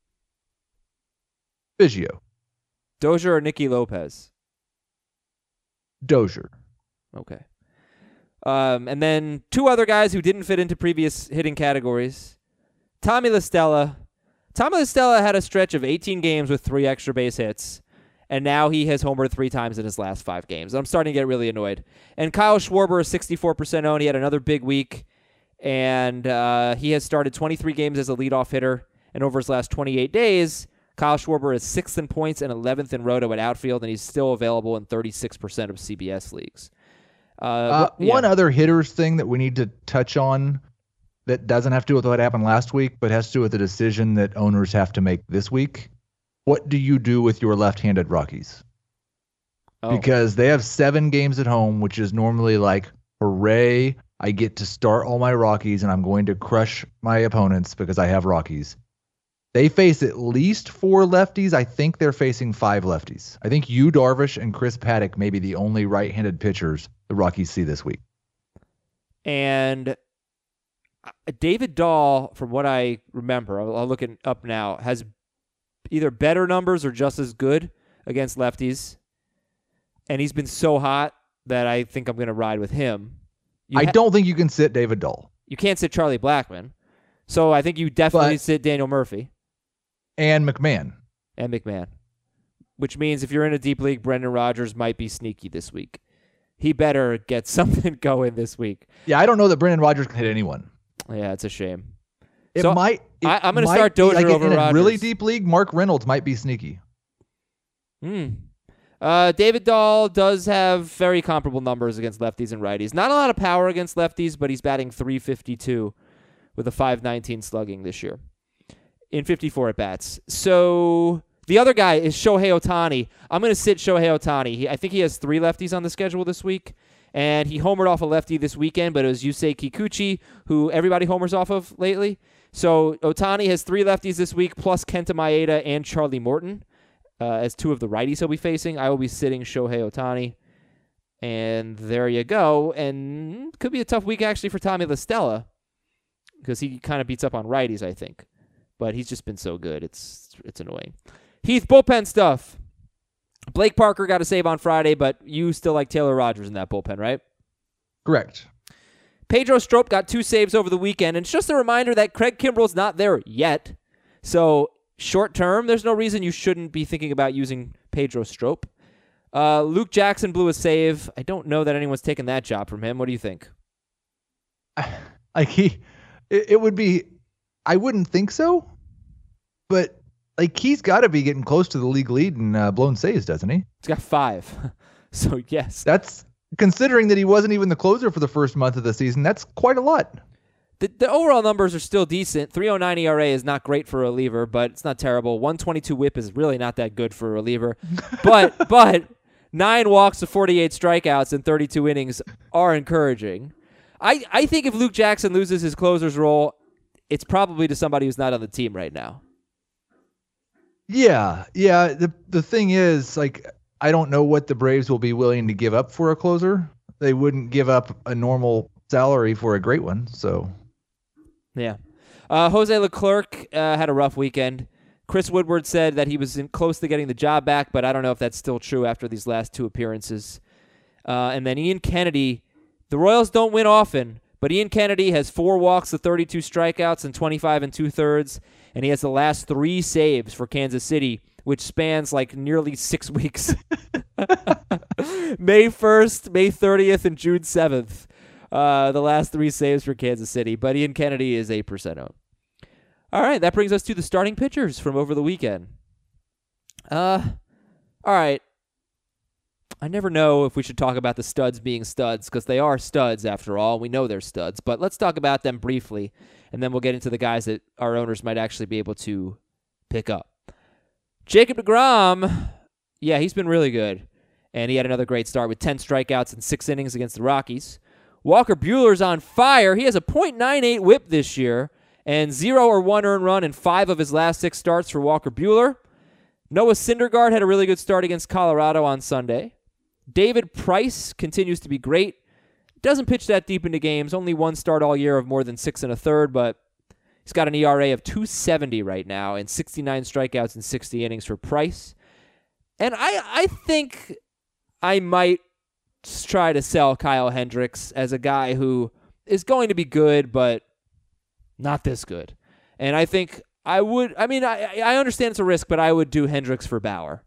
Biggio. Dozier or Nicky Lopez? Dozier. Okay. And then two other guys who didn't fit into previous hitting categories. Tommy La Stella. Tommy La Stella had a stretch of 18 games with 3 extra base hits, and now he has homered 3 times in his last 5 games. I'm starting to get really annoyed. And Kyle Schwarber is 64% owned. He had another big week, and he has started 23 games as a leadoff hitter, and over his last 28 days, Kyle Schwarber is 6th in points and 11th in roto at outfield, and he's still available in 36% of CBS leagues. One other hitters thing that we need to touch on that doesn't have to do with what happened last week, but has to do with the decision that owners have to make this week. What do you do with your left-handed Rockies? Oh. Because they have 7 games at home, which is normally like, hooray, I get to start all my Rockies and I'm going to crush my opponents because I have Rockies. They face at least 4 lefties. I think they're facing 5 lefties. I think Yu Darvish and Chris Paddock may be the only right-handed pitchers the Rockies see this week. And David Dahl, from what I remember, I'll look it up now, has either better numbers or just as good against lefties. And he's been so hot that I think I'm going to ride with him. I don't think you can sit David Dahl. You can't sit Charlie Blackmon. So I think you definitely sit Daniel Murphy. And McMahon. Which means if you're in a deep league, Brendan Rodgers might be sneaky this week. He better get something going this week. Yeah, I don't know that Brendan Rodgers can hit anyone. Yeah, it's a shame. I'm going to start Dozier over in Rodgers. a really deep league, Mark Reynolds might be sneaky. David Dahl does have very comparable numbers against lefties and righties. Not a lot of power against lefties, but he's batting .352 with a .519 slugging this year in 54 at-bats. So the other guy is Shohei Ohtani. I'm going to sit Shohei Ohtani. I think he has 3 lefties on the schedule this week, and he homered off a lefty this weekend, but it was Yusei Kikuchi, who everybody homers off of lately. So Ohtani has 3 lefties this week, plus Kenta Maeda and Charlie Morton as 2 of the righties he'll be facing. I will be sitting Shohei Ohtani. And there you go. And could be a tough week, actually, for Tommy La Stella, because he kind of beats up on righties, I think. But he's just been so good. It's annoying. Heath, bullpen stuff. Blake Parker got a save on Friday, but you still like Taylor Rogers in that bullpen, right? Correct. Pedro Strop got 2 saves over the weekend, and it's just a reminder that Craig Kimbrell's not there yet. So short term, there's no reason you shouldn't be thinking about using Pedro Strop. Luke Jackson blew a save. I don't know that anyone's taken that job from him. What do you think? It would be, I wouldn't think so, but he's got to be getting close to the league lead in blown saves, doesn't he? He's got 5. So yes. That's, considering that he wasn't even the closer for the first month of the season, that's quite a lot. The overall numbers are still decent. 3.09 ERA is not great for a reliever, but it's not terrible. 1.22 WHIP is really not that good for a reliever. But 9 walks to 48 strikeouts in 32 innings are encouraging. I think if Luke Jackson loses his closer's role, it's probably to somebody who's not on the team right now. Yeah. The thing is, I don't know what the Braves will be willing to give up for a closer. They wouldn't give up a normal salary for a great one, so... Yeah. Jose Leclerc had a rough weekend. Chris Woodward said that he was close to getting the job back, but I don't know if that's still true after these last 2 appearances. And then Ian Kennedy. The Royals don't win often, but Ian Kennedy has 4 walks to 32 strikeouts and 25 2/3, and he has the last 3 saves for Kansas City, which spans nearly 6 weeks. May 1st, May 30th, and June 7th. The last 3 saves for Kansas City, but Ian Kennedy is 8% owned. All right, that brings us to the starting pitchers from over the weekend. All right. I never know if we should talk about the studs being studs, because they are studs after all. We know they're studs, but let's talk about them briefly, and then we'll get into the guys that our owners might actually be able to pick up. Jacob deGrom, yeah, he's been really good, and he had another great start with 10 strikeouts in 6 innings against the Rockies. Walker Buehler's on fire. He has a .98 WHIP this year, and 0 or 1 earned run in 5 of his last 6 starts for Walker Buehler. Noah Syndergaard had a really good start against Colorado on Sunday. David Price continues to be great. Doesn't pitch that deep into games. Only 1 start all year of more than 6 1/3, but he's got an ERA of 2.70 right now and 69 strikeouts in 60 innings for Price. And I think I might try to sell Kyle Hendricks as a guy who is going to be good, but not this good. And I think I would, I understand it's a risk, but I would do Hendricks for Bauer.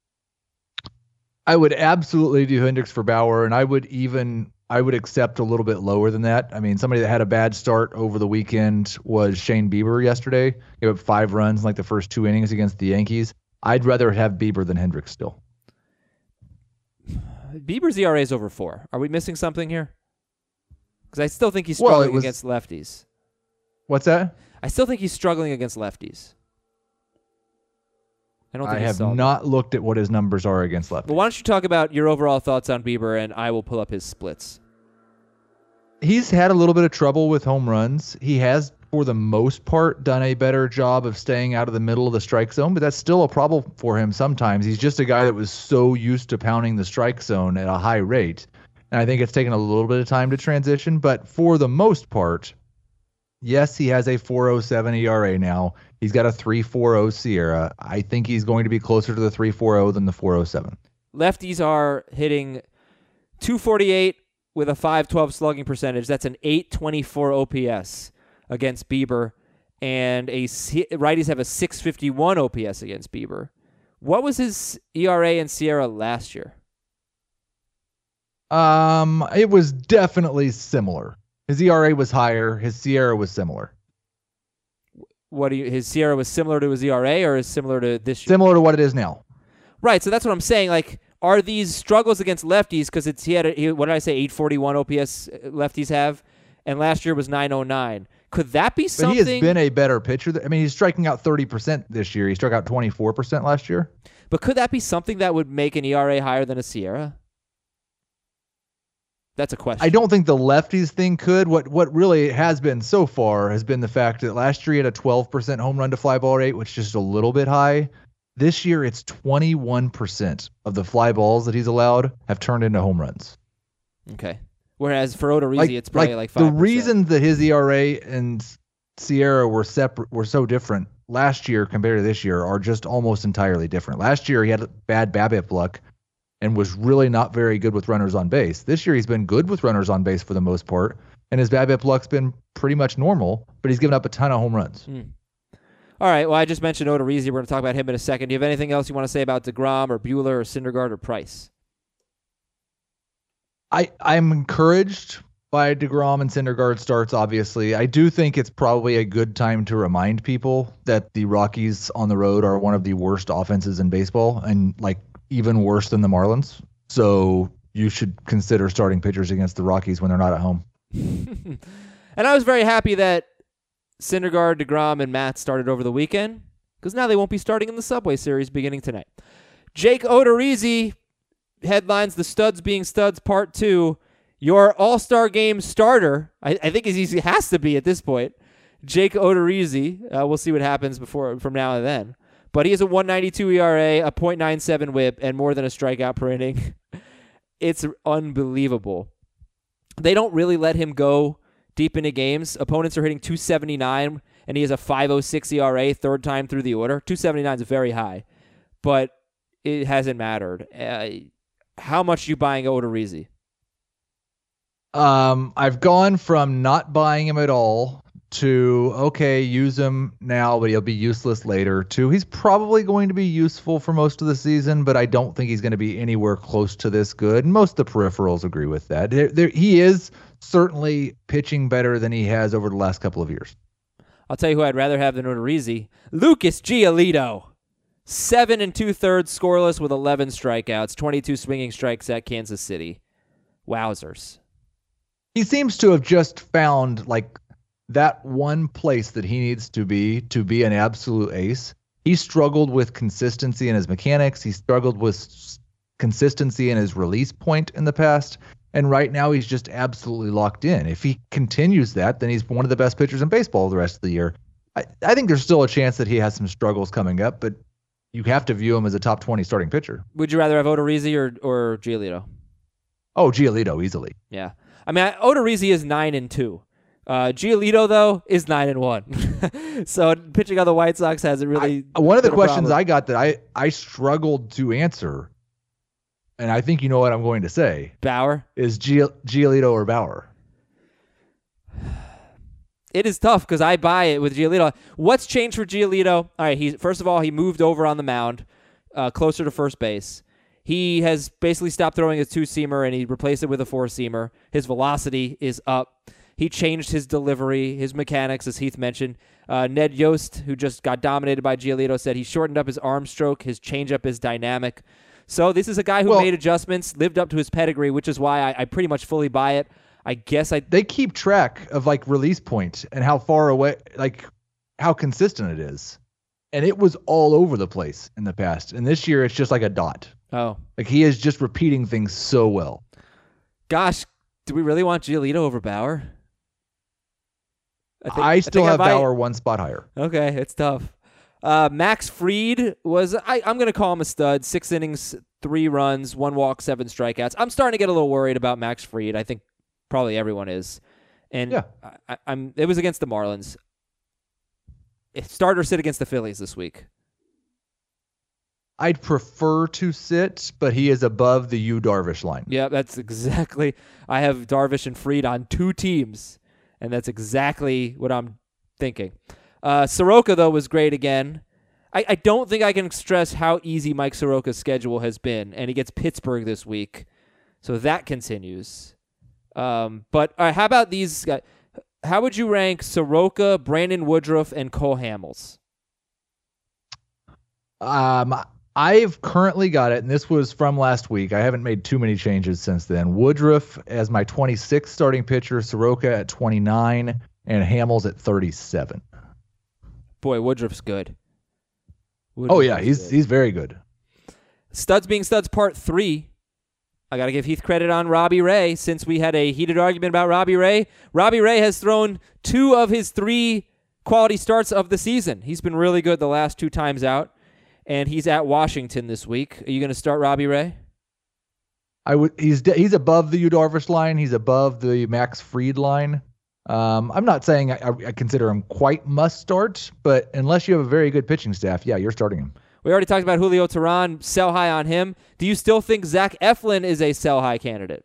I would absolutely do Hendricks for Bauer, and I would accept a little bit lower than that. I mean, somebody that had a bad start over the weekend was Shane Bieber yesterday. Gave up 5 runs in like the first 2 innings against the Yankees. I'd rather have Bieber than Hendricks still. Bieber's ERA is over 4. Are we missing something here? Because I still think he's struggling against lefties. What's that? I still think he's struggling against lefties. I have not looked at what his numbers are against lefties. Well, why don't you talk about your overall thoughts on Bieber, and I will pull up his splits. He's had a little bit of trouble with home runs. He has, for the most part, done a better job of staying out of the middle of the strike zone, but that's still a problem for him sometimes. He's just a guy that was so used to pounding the strike zone at a high rate. And I think it's taken a little bit of time to transition, but for the most part, yes, he has a 4.07 ERA now. He's got a 3.40 SIERA. I think he's going to be closer to the 3.40 than the 4.07. Lefties are hitting 248 with a 5.12 slugging percentage. That's an 8.24 OPS against Bieber, and righties have a 6.51 OPS against Bieber. What was his ERA and SIERA last year? It was definitely similar. His ERA was higher. His SIERA was similar. His SIERA was similar to his ERA, or is similar to this year? Similar to what it is now. Right. So that's what I'm saying. Like, are these struggles against lefties? Because what did I say? 841 OPS lefties have, and last year was 909. Could that be something? But he has been a better pitcher. He's striking out 30% this year. He struck out 24% last year. But could that be something that would make an ERA higher than a SIERA? That's a question. I don't think the lefties thing could. What really has been so far has been the fact that last year he had a 12% home run to fly ball rate, which is just a little bit high. This year it's 21% of the fly balls that he's allowed have turned into home runs. Okay. Whereas for Odorizzi, it's probably like 5%. The reason that his ERA and SIERA were so different last year compared to this year are just almost entirely different. Last year he had bad BABIP luck and was really not very good with runners on base. This year he's been good with runners on base for the most part, and his BABIP luck's been pretty much normal, but he's given up a ton of home runs. All right, well, I just mentioned Odorizzi. We're going to talk about him in a second. Do you have anything else you want to say about DeGrom or Buehler or Syndergaard or Price? I'm encouraged by DeGrom and Syndergaard starts, obviously. I do think it's probably a good time to remind people that the Rockies on the road are one of the worst offenses in baseball, and even worse than the Marlins. So you should consider starting pitchers against the Rockies when they're not at home. And I was very happy that Syndergaard, DeGrom, and Matt started over the weekend, because now they won't be starting in the Subway Series beginning tonight. Jake Odorizzi headlines The Studs Being Studs Part 2. Your All-Star Game starter, I think he has to be at this point, Jake Odorizzi. We'll see what happens from now and then. But he has a 1.92 ERA, a .97 WHIP, and more than a strikeout per inning. It's unbelievable. They don't really let him go deep into games. Opponents are hitting 279, and he has a 5.06 ERA, third time through the order. 279 is very high, but it hasn't mattered. How much are you buying Odorizzi? I've gone from not buying him at all to, okay, use him now, but he'll be useless later, to he's probably going to be useful for most of the season, but I don't think he's going to be anywhere close to this good. And most of the peripherals agree with that. He is certainly pitching better than he has over the last couple of years. I'll tell you who I'd rather have than Odorizzi. Lucas Giolito. 7 2/3 scoreless with 11 strikeouts, 22 swinging strikes at Kansas City. Wowzers. He seems to have just found that one place that he needs to be an absolute ace. He struggled with consistency in his mechanics. He struggled with consistency in his release point in the past. And right now he's just absolutely locked in. If he continues that, then he's one of the best pitchers in baseball the rest of the year. I think there's still a chance that he has some struggles coming up, but you have to view him as a top 20 starting pitcher. Would you rather have Odorizzi or Giolito? Oh, Giolito, easily. Yeah. I mean, Odorizzi is 9-2. Giolito, though, is 9-1. So pitching on the White Sox hasn't really. One of the questions problem. I got that I struggled to answer, and I think you know what I'm going to say. Bauer? Is Giolito or Bauer? It is tough because I buy it with Giolito. What's changed for Giolito? All right, first of all, he moved over on the mound, closer to first base. He has basically stopped throwing his two-seamer, and he replaced it with a four-seamer. His velocity is up. He changed his delivery, his mechanics, as Heath mentioned. Ned Yost, who just got dominated by Giolito, said he shortened up his arm stroke. His changeup is dynamic. So this is a guy who made adjustments, lived up to his pedigree, which is why I pretty much fully buy it. I guess they keep track of like release point and how far away, like how consistent it is. And it was all over the place in the past. And this year it's just like a dot. Oh. Like he is just repeating things so well. Gosh, do we really want Giolito over Bauer? I still have Bauer one spot higher. Okay, it's tough. Max Fried was, I'm going to call him a stud. 6 innings, 3 runs, 1 walk, 7 strikeouts. I'm starting to get a little worried about Max Fried. I think probably everyone is. And yeah. It was against the Marlins. Start or sit against the Phillies this week? I'd prefer to sit, but he is above the Yu Darvish line. Yeah, that's exactly. I have Darvish and Fried on 2 teams, and that's exactly what I'm thinking. Soroka, though, was great again. I don't think I can stress how easy Mike Soroka's schedule has been, and he gets Pittsburgh this week, so that continues. But how about these guys? How would you rank Soroka, Brandon Woodruff, and Cole Hamels? I've currently got it, and this was from last week. I haven't made too many changes since then. Woodruff as my 26th starting pitcher, Soroka at 29, and Hamels at 37. Boy, Woodruff's good. He's very good. Studs being studs part 3. I got to give Heath credit on Robbie Ray since we had a heated argument about Robbie Ray. Robbie Ray has thrown 2 of his 3 quality starts of the season. He's been really good the last 2 times out, and he's at Washington this week. Are you going to start Robbie Ray? He's above the Yu Darvish line. He's above the Max Fried line. I'm not saying I consider him quite must start, but unless you have a very good pitching staff, yeah, you're starting him. We already talked about Julio Teheran, sell high on him. Do you still think Zach Eflin is a sell high candidate?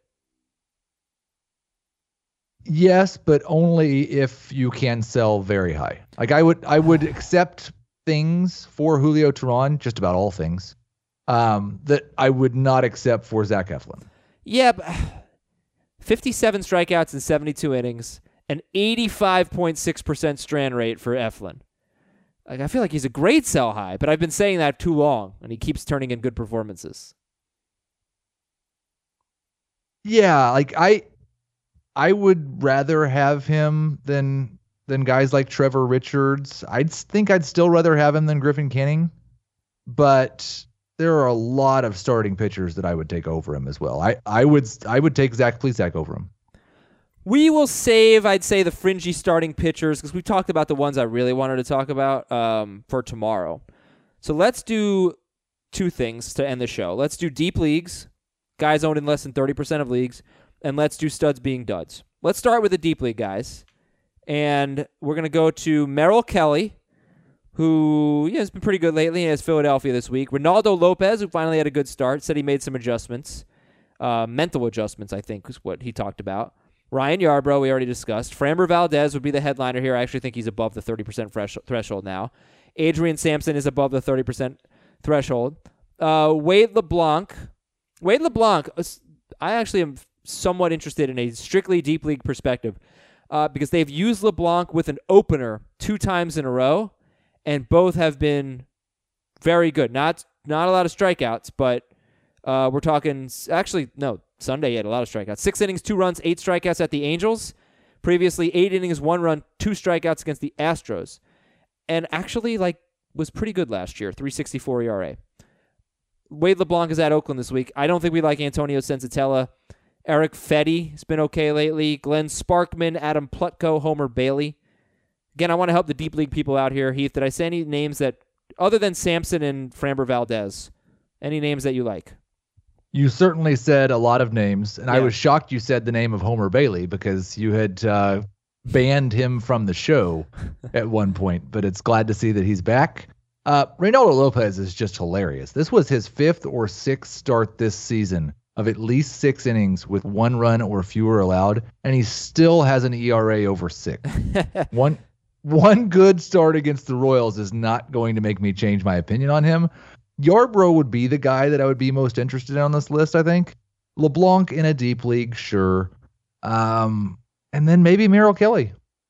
Yes, but only if you can sell very high. Like I would accept things for Julio Teheran, just about all things, that I would not accept for Zach Eflin. Yeah, but 57 strikeouts in 72 innings, an 85.6% strand rate for Eflin. Like, I feel like he's a great sell high, but I've been saying that too long, and he keeps turning in good performances. Yeah, like I would rather have him than guys like Trevor Richards. I'd still rather have him than Griffin Canning, but there are a lot of starting pitchers that I would take over him as well. I would take Zach Plesac over him. We will save, I'd say, the fringy starting pitchers because we talked about the ones I really wanted to talk about for tomorrow. So let's do 2 things to end the show. Let's do deep leagues, guys owned in less than 30% of leagues, and let's do studs being duds. Let's start with the deep league guys. And we're going to go to Merrill Kelly, who has been pretty good lately. He has Philadelphia this week. Ronaldo Lopez, who finally had a good start, said he made some adjustments. Mental adjustments, I think, is what he talked about. Ryan Yarbrough, we already discussed. Framber Valdez would be the headliner here. I actually think he's above the 30% threshold now. Adrian Sampson is above the 30% threshold. Wade LeBlanc. I actually am somewhat interested in a strictly deep league perspective because they've used LeBlanc with an opener 2 times in a row, and both have been very good. Not a lot of strikeouts, but we're talking Sunday he had a lot of strikeouts. 6 innings, 2 runs, 8 strikeouts at the Angels. Previously, 8 innings, 1 run, 2 strikeouts against the Astros. And actually, was pretty good last year, 3.64 ERA. Wade LeBlanc is at Oakland this week. I don't think we like Antonio Senzatella. Eric Fetty has been okay lately. Glenn Sparkman, Adam Plutko, Homer Bailey. Again, I want to help the deep league people out here. Heath, did I say any names that, other than Sampson and Framber Valdez, any names that you like? You certainly said a lot of names, and I was shocked you said the name of Homer Bailey because you had banned him from the show at one point, but it's glad to see that he's back. Reynaldo Lopez is just hilarious. This was his 5th or 6th start this season of at least 6 innings with 1 run or fewer allowed, and he still has an ERA over 6. One good start against the Royals is not going to make me change my opinion on him. Yarbrough would be the guy that I would be most interested in on this list, I think. LeBlanc in a deep league, sure. And then maybe Merrill Kelly.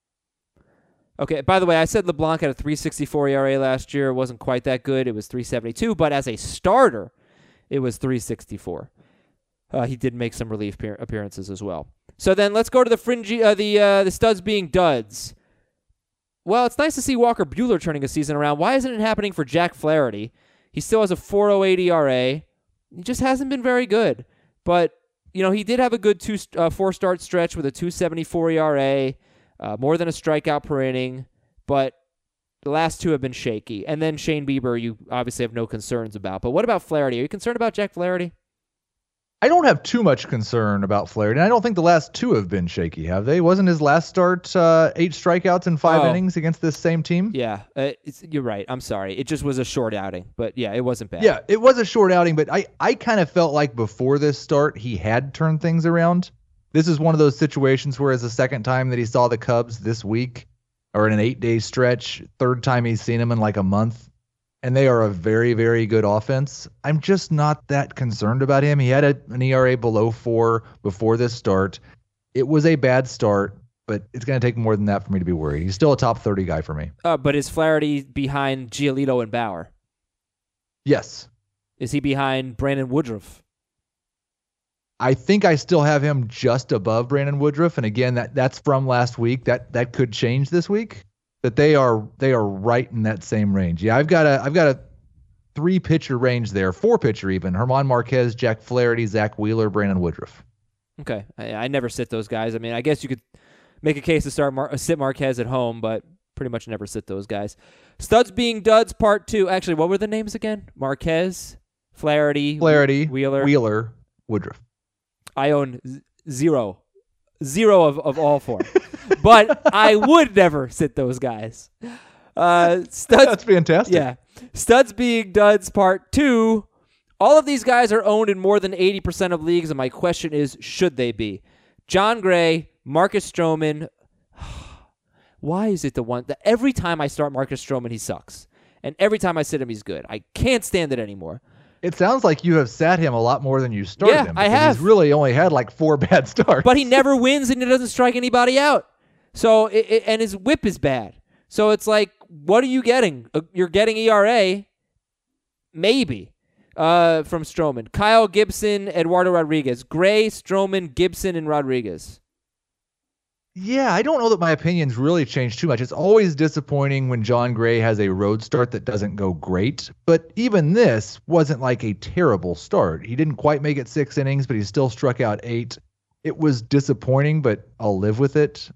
Okay, by the way, I said LeBlanc had a 3.64 ERA last year. It wasn't quite that good. It was 3.72, but as a starter, it was 3.64. He did make some relief appearances as well. So then let's go to the fringy, the studs being duds. Well, it's nice to see Walker Buehler turning a season around. Why isn't it happening for Jack Flaherty? He still has a 4.08 ERA. He just hasn't been very good. But, he did have a good 4-start stretch with a 2.74 ERA, more than a strikeout per inning. But the last 2 have been shaky. And then Shane Bieber, you obviously have no concerns about. But what about Flaherty? Are you concerned about Jack Flaherty? I don't have too much concern about Flaherty. I don't think the last 2 have been shaky, have they? Wasn't his last start 8 strikeouts in 5 innings against this same team? Yeah, you're right. I'm sorry. It just was a short outing. But, yeah, it wasn't bad. Yeah, it was a short outing, but I kind of felt like before this start he had turned things around. This is one of those situations where it's the second time that he saw the Cubs this week or in an 8-day stretch, third time he's seen them in like a month. And they are a very, very good offense. I'm just not that concerned about him. He had an ERA below 4 before this start. It was a bad start, but it's going to take more than that for me to be worried. He's still a top 30 guy for me. But is Flaherty behind Giolito and Bauer? Yes. Is he behind Brandon Woodruff? I think I still have him just above Brandon Woodruff. And again, that's from last week. That could change this week. That they are right in that same range. Yeah, I've got a 3-pitcher range there, 4-pitcher even. German Marquez, Jack Flaherty, Zach Wheeler, Brandon Woodruff. Okay, I never sit those guys. I mean, I guess you could make a case to sit Marquez at home, but pretty much never sit those guys. Studs being duds, part 2. Actually, what were the names again? Marquez, Flaherty, Wheeler, Woodruff. I own 0 of all 4. But I would never sit those guys. Studs, that's fantastic. Yeah. Studs being duds, part 2. All of these guys are owned in more than 80% of leagues, and my question is, should they be? John Gray, Marcus Stroman. Why is it the one that every time I start Marcus Stroman, he sucks? And every time I sit him, he's good. I can't stand it anymore. It sounds like you have sat him a lot more than you started him. Yeah, I have. He's really only had like 4 bad starts. But he never wins and he doesn't strike anybody out. So, and his whip is bad. So it's like, what are you getting? You're getting ERA, maybe, from Stroman. Kyle Gibson, Eduardo Rodriguez. Gray, Stroman, Gibson, and Rodriguez. Yeah, I don't know that my opinions really changed too much. It's always disappointing when John Gray has a road start that doesn't go great. But even this wasn't like a terrible start. He didn't quite make it 6 innings, but he still struck out 8. It was disappointing, but I'll live with it.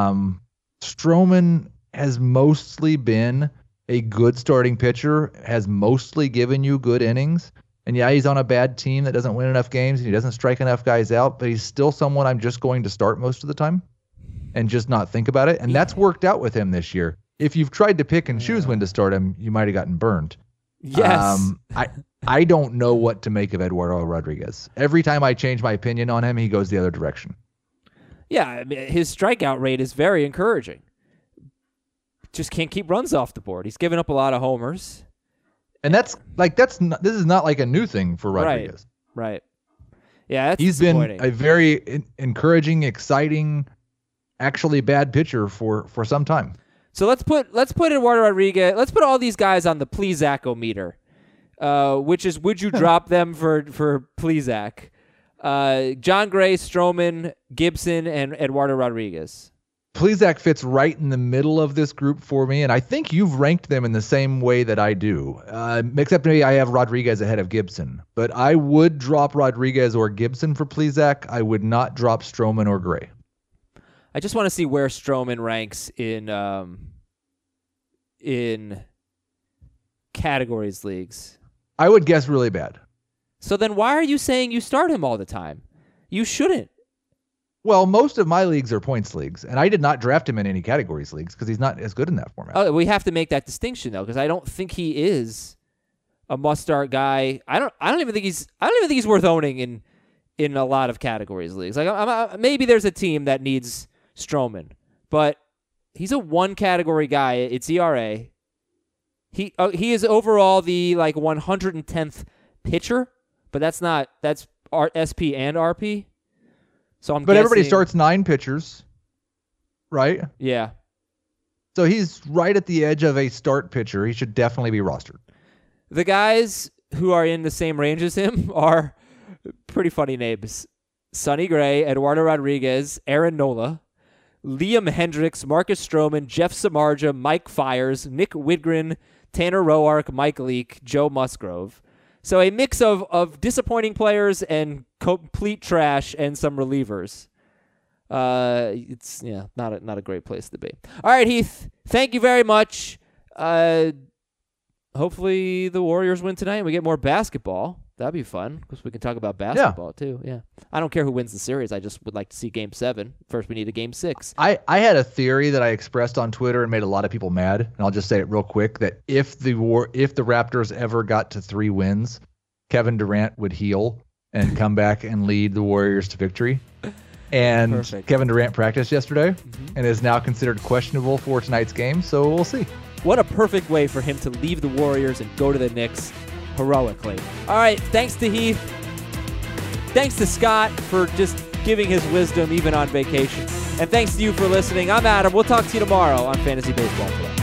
Stroman has mostly been a good starting pitcher, has mostly given you good innings. And yeah, he's on a bad team that doesn't win enough games and he doesn't strike enough guys out, but he's still someone I'm just going to start most of the time and just not think about it. And that's worked out with him this year. If you've tried to pick and choose when to start him, you might have gotten burned. Yes. I don't know what to make of Eduardo Rodriguez. Every time I change my opinion on him, he goes the other direction. Yeah, I mean, his strikeout rate is very encouraging. Just can't keep runs off the board. He's given up a lot of homers. And this is not like a new thing for Rodriguez. Right. Yeah, that's he's been a very encouraging, exciting, actually bad pitcher for some time. So let's put Eduardo Rodriguez. Let's put all these guys on the Plesac-o-meter, which is would you drop them for Plesac? John Gray, Stroman, Gibson, and Eduardo Rodriguez. Plesac fits right in the middle of this group for me, and I think you've ranked them in the same way that I do. Except maybe I have Rodriguez ahead of Gibson, but I would drop Rodriguez or Gibson for Plesac. I would not drop Stroman or Gray. I just want to see where Stroman ranks in categories leagues. I would guess really bad. So then why are you saying you start him all the time? You shouldn't. Well, most of my leagues are points leagues, and I did not draft him in any categories leagues because he's not as good in that format. Oh, we have to make that distinction though, because I don't think he is a must-start guy. I don't even think he's worth owning in a lot of categories leagues. Like maybe there's a team that needs Stroman, but he's a one-category guy. It's ERA. He is overall the 110th pitcher, but that's SP and RP. So I'm guessing, everybody starts 9 pitchers, right? Yeah. So he's right at the edge of a start pitcher. He should definitely be rostered. The guys who are in the same range as him are pretty funny names. Sonny Gray, Eduardo Rodriguez, Aaron Nola, Liam Hendricks, Marcus Stroman, Jeff Samardzija, Mike Fiers, Nick Widgren, Tanner Roark, Mike Leake, Joe Musgrove. So a mix of disappointing players and complete trash and some relievers. It's not a great place to be. All right, Heath, thank you very much. Hopefully the Warriors win tonight and we get more basketball. That'd be fun because we can talk about basketball too. Yeah, I don't care who wins the series. I just would like to see Game 7. First, we need a Game 6. I had a theory that I expressed on Twitter and made a lot of people mad. And I'll just say it real quick: that if the Raptors ever got to 3 wins, Kevin Durant would heal and come back and lead the Warriors to victory. And Perfect. Kevin Durant practiced yesterday and is now considered questionable for tonight's game. So we'll see. What a perfect way for him to leave the Warriors and go to the Knicks. Heroically. All right, thanks to Heath. Thanks to Scott for just giving his wisdom even on vacation. And thanks to you for listening. I'm Adam. We'll talk to you tomorrow on Fantasy Baseball Today.